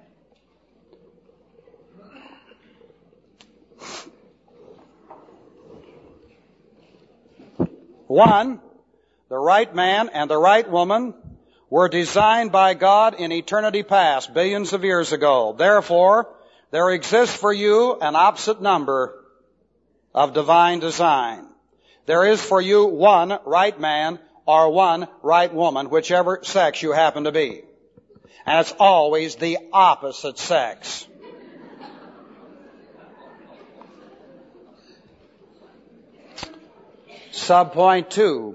One, the right man and the right woman were designed by God in eternity past, billions of years ago. Therefore, there exists for you an opposite number of divine design. There is for you one right man or one right woman, whichever sex you happen to be. And it's always the opposite sex. Subpoint two.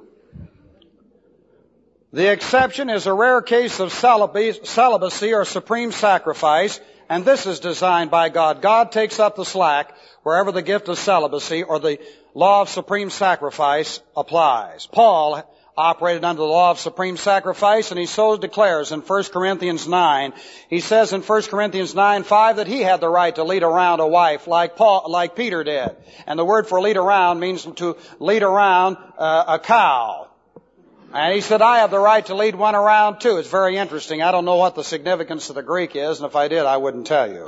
The exception is a rare case of celibacy or supreme sacrifice, and this is designed by God. God takes up the slack wherever the gift of celibacy or the law of supreme sacrifice applies. Paul operated under the law of supreme sacrifice, and he so declares in First Corinthians nine. He says in First Corinthians nine five that he had the right to lead around a wife like Paul, like Peter did. And the word for lead around means to lead around uh, a cow. And he said, I have the right to lead one around too. It's very interesting. I don't know what the significance of the Greek is, and if I did, I wouldn't tell you.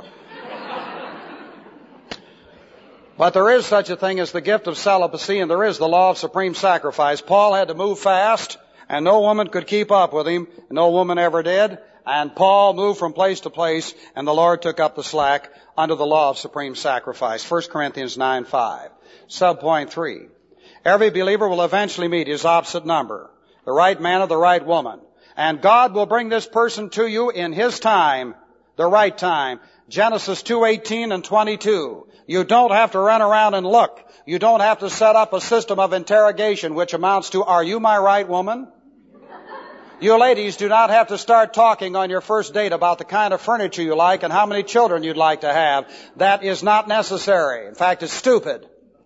But there is such a thing as the gift of celibacy, and there is the law of supreme sacrifice. Paul had to move fast, and no woman could keep up with him. No woman ever did. And Paul moved from place to place, and the Lord took up the slack under the law of supreme sacrifice. First Corinthians nine five. Subpoint three. Every believer will eventually meet his opposite number, the right man or the right woman. And God will bring this person to you in His time, the right time. Genesis two eighteen and twenty-two. You don't have to run around and look. You don't have to set up a system of interrogation which amounts to, are you my right woman? You ladies do not have to start talking on your first date about the kind of furniture you like and how many children you'd like to have. That is not necessary. In fact, it's stupid.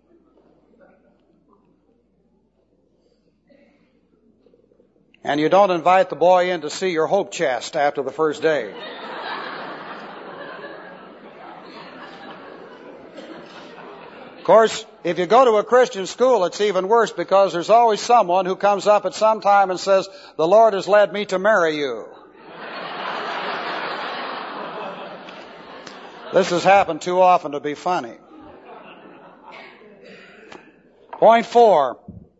And you don't invite the boy in to see your hope chest after the first day. Of course, if you go to a Christian school, it's even worse because there's always someone who comes up at some time and says, the Lord has led me to marry you. This has happened too often to be funny. Point four.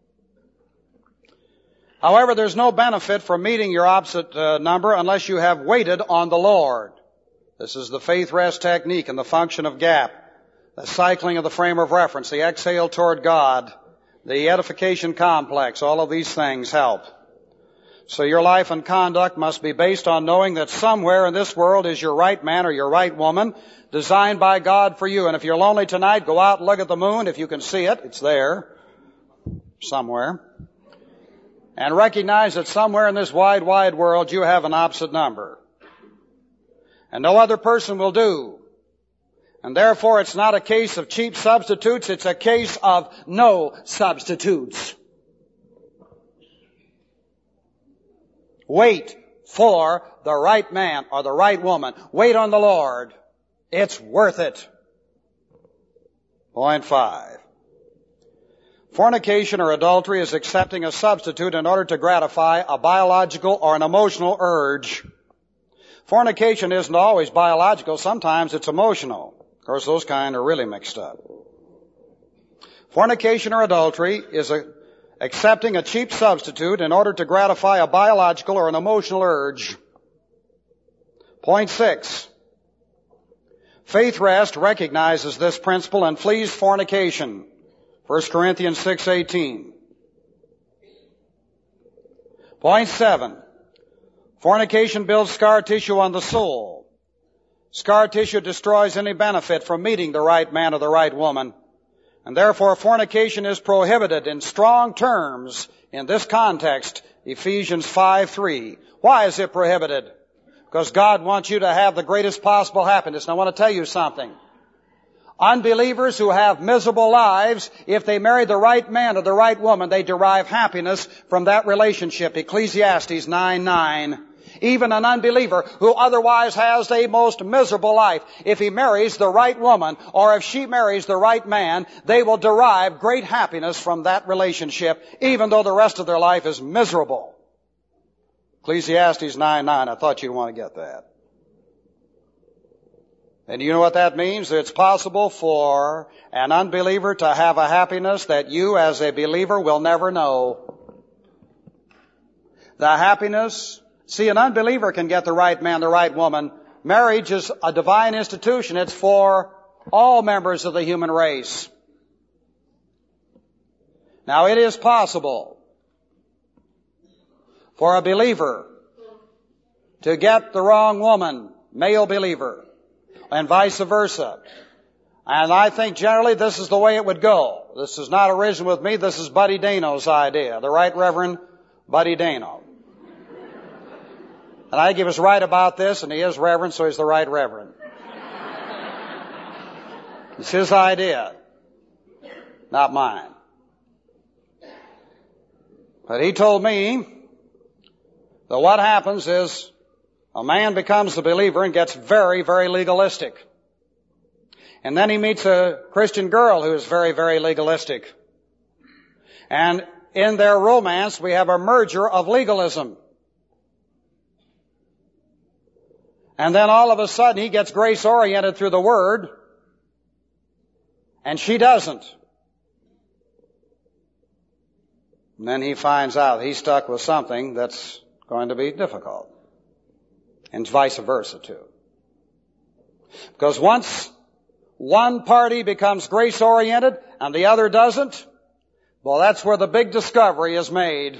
However, there's no benefit from meeting your opposite uh, number unless you have waited on the Lord. This is the faith rest technique and the function of gap. The cycling of the frame of reference, the exhale toward God, the edification complex, all of these things help. So your life and conduct must be based on knowing that somewhere in this world is your right man or your right woman designed by God for you. And if you're lonely tonight, go out and look at the moon. If you can see it, it's there somewhere. And recognize that somewhere in this wide, wide world you have an opposite number. And no other person will do. And therefore, it's not a case of cheap substitutes, it's a case of no substitutes. Wait for the right man or the right woman. Wait on the Lord. It's worth it. Point five. Fornication or adultery is accepting a substitute in order to gratify a biological or an emotional urge. Fornication isn't always biological. Sometimes it's emotional. Of course, those kind are really mixed up. Fornication or adultery is a, accepting a cheap substitute in order to gratify a biological or an emotional urge. Point six. Faith rest recognizes this principle and flees fornication. First Corinthians six eighteen. Point seven. Fornication builds scar tissue on the soul. Scar tissue destroys any benefit from meeting the right man or the right woman. And therefore fornication is prohibited in strong terms in this context, Ephesians five three. Why is it prohibited? Because God wants you to have the greatest possible happiness. And I want to tell you something. Unbelievers who have miserable lives, if they marry the right man or the right woman, they derive happiness from that relationship. Ecclesiastes nine nine. Even an unbeliever who otherwise has a most miserable life, if he marries the right woman or if she marries the right man, they will derive great happiness from that relationship, even though the rest of their life is miserable. Ecclesiastes nine nine. I thought you'd want to get that. And you know what that means? It's possible for an unbeliever to have a happiness that you as a believer will never know. The happiness, see, an unbeliever can get the right man, the right woman. Marriage is a divine institution. It's for all members of the human race. Now, it is possible for a believer to get the wrong woman, male believer, and vice versa. And I think generally this is the way it would go. This is not original with me. This is Buddy Dano's idea, the Right Reverend Buddy Dano. And I think he was right about this, and he is Reverend, so he's the Right Reverend. It's his idea, not mine. But he told me that what happens is a man becomes a believer and gets very, very legalistic. And then he meets a Christian girl who is very, very legalistic. And in their romance, we have a merger of legalism. And then all of a sudden, he gets grace-oriented through the Word, and she doesn't. And then he finds out he's stuck with something that's going to be difficult. And vice versa, too. Because once one party becomes grace-oriented and the other doesn't, well, that's where the big discovery is made.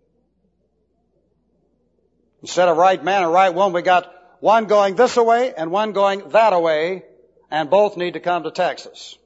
Instead of right man and right woman, we got one going this way and one going that way, and both need to come to Texas.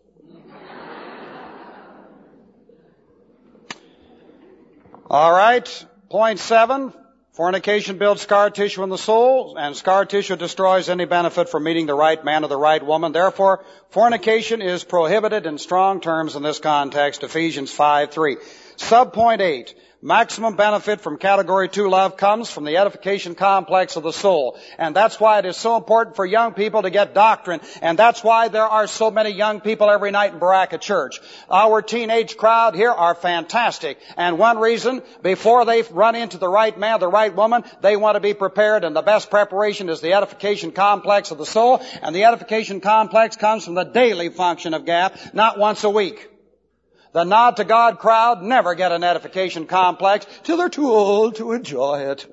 All right, point seven. Fornication builds scar tissue in the soul, and scar tissue destroys any benefit from meeting the right man or the right woman. Therefore, fornication is prohibited in strong terms in this context, Ephesians five three. Subpoint eight. Maximum benefit from category two love comes from the edification complex of the soul. And that's why it is so important for young people to get doctrine. And that's why there are so many young people every night in Baraka Church. Our teenage crowd here are fantastic. And one reason, before they run into the right man, the right woman, they want to be prepared. And the best preparation is the edification complex of the soul. And the edification complex comes from the daily function of G A P, not once a week. The nod to God crowd never get an edification complex till they're too old to enjoy it.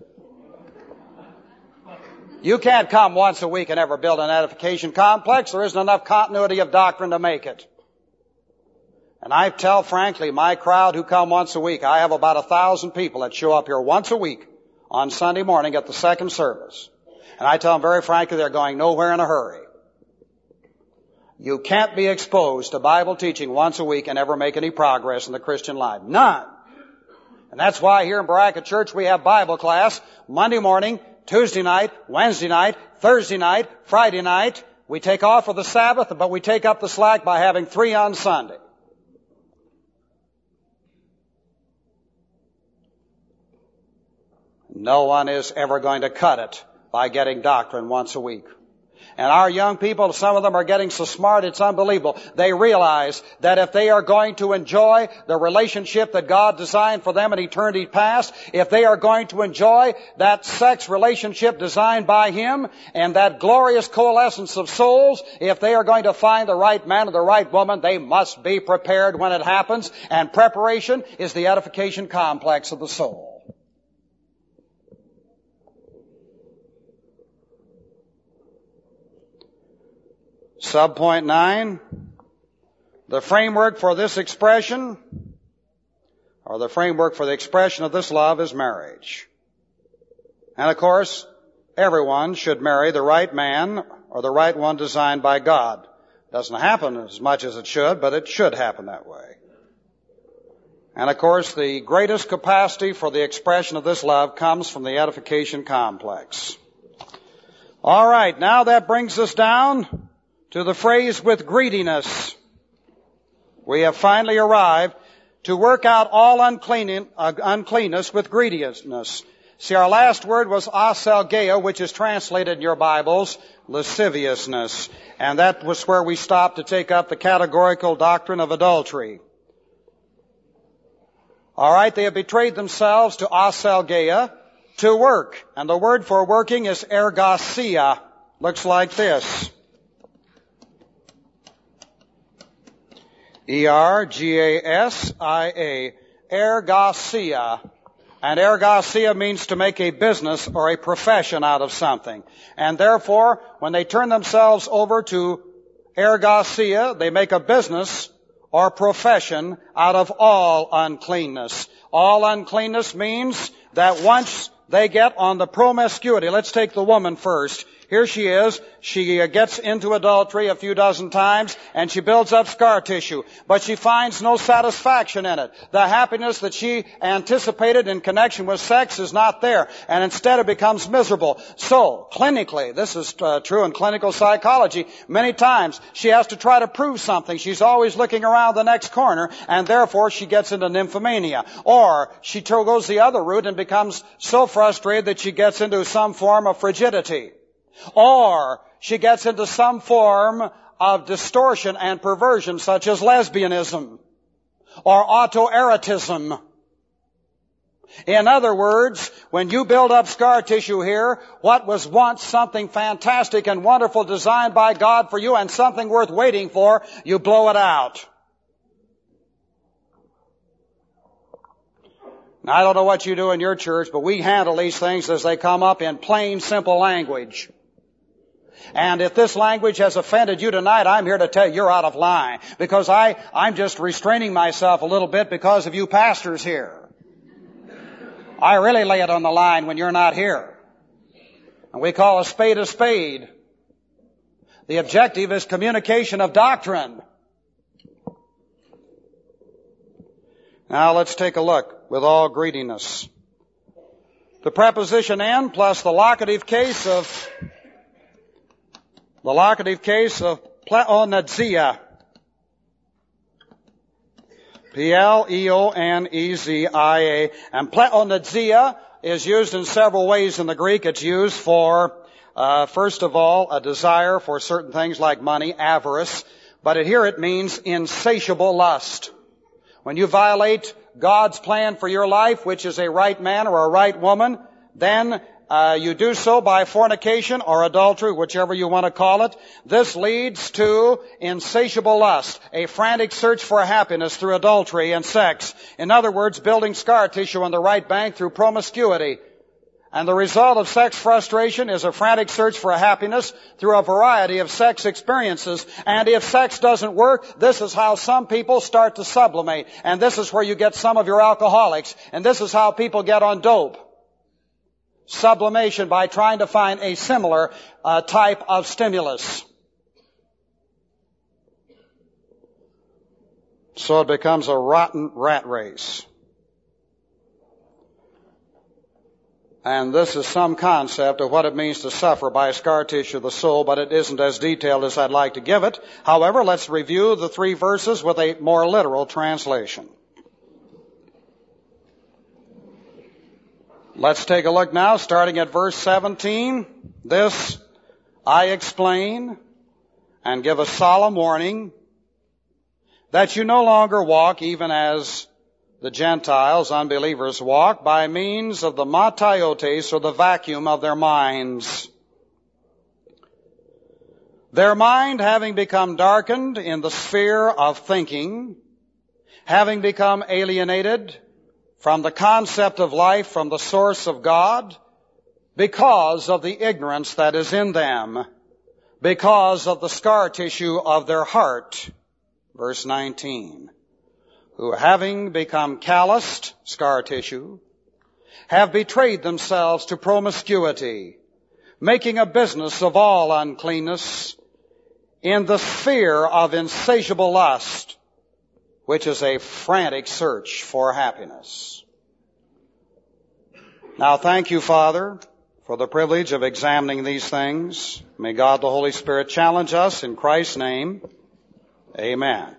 You can't come once a week and ever build an edification complex. There isn't enough continuity of doctrine to make it. And I tell frankly, my crowd who come once a week, I have about a thousand people that show up here once a week on Sunday morning at the second service. And I tell them very frankly, they're going nowhere in a hurry. You can't be exposed to Bible teaching once a week and ever make any progress in the Christian life. None. And that's why here in Baraka Church we have Bible class Monday morning, Tuesday night, Wednesday night, Thursday night, Friday night. We take off for the Sabbath, but we take up the slack by having three on Sunday. No one is ever going to cut it by getting doctrine once a week. And our young people, some of them are getting so smart, it's unbelievable. They realize that if they are going to enjoy the relationship that God designed for them in eternity past, if they are going to enjoy that sex relationship designed by Him and that glorious coalescence of souls, if they are going to find the right man or the right woman, they must be prepared when it happens. And preparation is the edification complex of the soul. Subpoint nine, the framework for this expression, or the framework for the expression of this love is marriage. And of course, everyone should marry the right man or the right one designed by God. Doesn't happen as much as it should, but it should happen that way. And of course, the greatest capacity for the expression of this love comes from the edification complex. All right, now that brings us down to the phrase with greediness. We have finally arrived to work out all unclean, uh, uncleanness with greediness. See, our last word was aselgeia, which is translated in your Bibles, lasciviousness. And that was where we stopped to take up the categorical doctrine of adultery. All right, they have betrayed themselves to aselgeia, to work. And the word for working is ergasia. Looks like this. E R G A S I A. Ergasia. And ergasia means to make a business or a profession out of something. And therefore, when they turn themselves over to ergasia, they make a business or profession out of all uncleanness. All uncleanness means that once they get on the promiscuity, let's take the woman first. Here she is. She gets into adultery a few dozen times, and she builds up scar tissue. But she finds no satisfaction in it. The happiness that she anticipated in connection with sex is not there, and instead it becomes miserable. So, clinically, this is uh, true in clinical psychology, many times she has to try to prove something. She's always looking around the next corner, and therefore she gets into nymphomania. Or she goes the other route and becomes so frustrated that she gets into some form of frigidity. Or she gets into some form of distortion and perversion, such as lesbianism or autoerotism. In other words, when you build up scar tissue here, what was once something fantastic and wonderful designed by God for you and something worth waiting for, you blow it out. Now, I don't know what you do in your church, but we handle these things as they come up in plain, simple language. And if this language has offended you tonight, I'm here to tell you you're out of line. Because I, I'm just restraining myself a little bit because of you pastors here. I really lay it on the line when you're not here. And we call a spade a spade. The objective is communication of doctrine. Now let's take a look with all greediness. The preposition in plus the locative case of The locative case of pleonezia. P L E O N E Z I A. And pleonezia is used in several ways in the Greek. It's used for, uh, first of all, a desire for certain things like money, avarice. But here it means insatiable lust. When you violate God's plan for your life, which is a right man or a right woman, then Uh, you do so by fornication or adultery, whichever you want to call it. This leads to insatiable lust, a frantic search for happiness through adultery and sex. In other words, building scar tissue on the right bank through promiscuity. And the result of sex frustration is a frantic search for happiness through a variety of sex experiences. And if sex doesn't work, this is how some people start to sublimate. And this is where you get some of your alcoholics. And this is how people get on dope. Sublimation by trying to find a similar uh, type of stimulus. So it becomes a rotten rat race. And this is some concept of what it means to suffer by scar tissue of the soul, but it isn't as detailed as I'd like to give it. However, let's review the three verses with a more literal translation. Let's take a look now, starting at verse seventeen. This I explain and give a solemn warning that you no longer walk even as the Gentiles, unbelievers, walk by means of the mataiotes, or the vacuum of their minds. Their mind having become darkened in the sphere of thinking, having become alienated from the concept of life from the source of God, because of the ignorance that is in them, because of the scar tissue of their heart. Verse nineteen. Who having become calloused, scar tissue, have betrayed themselves to promiscuity, making a business of all uncleanness, in the sphere of insatiable lust, which is a frantic search for happiness. Now thank you, Father, for the privilege of examining these things. May God the Holy Spirit challenge us in Christ's name. Amen.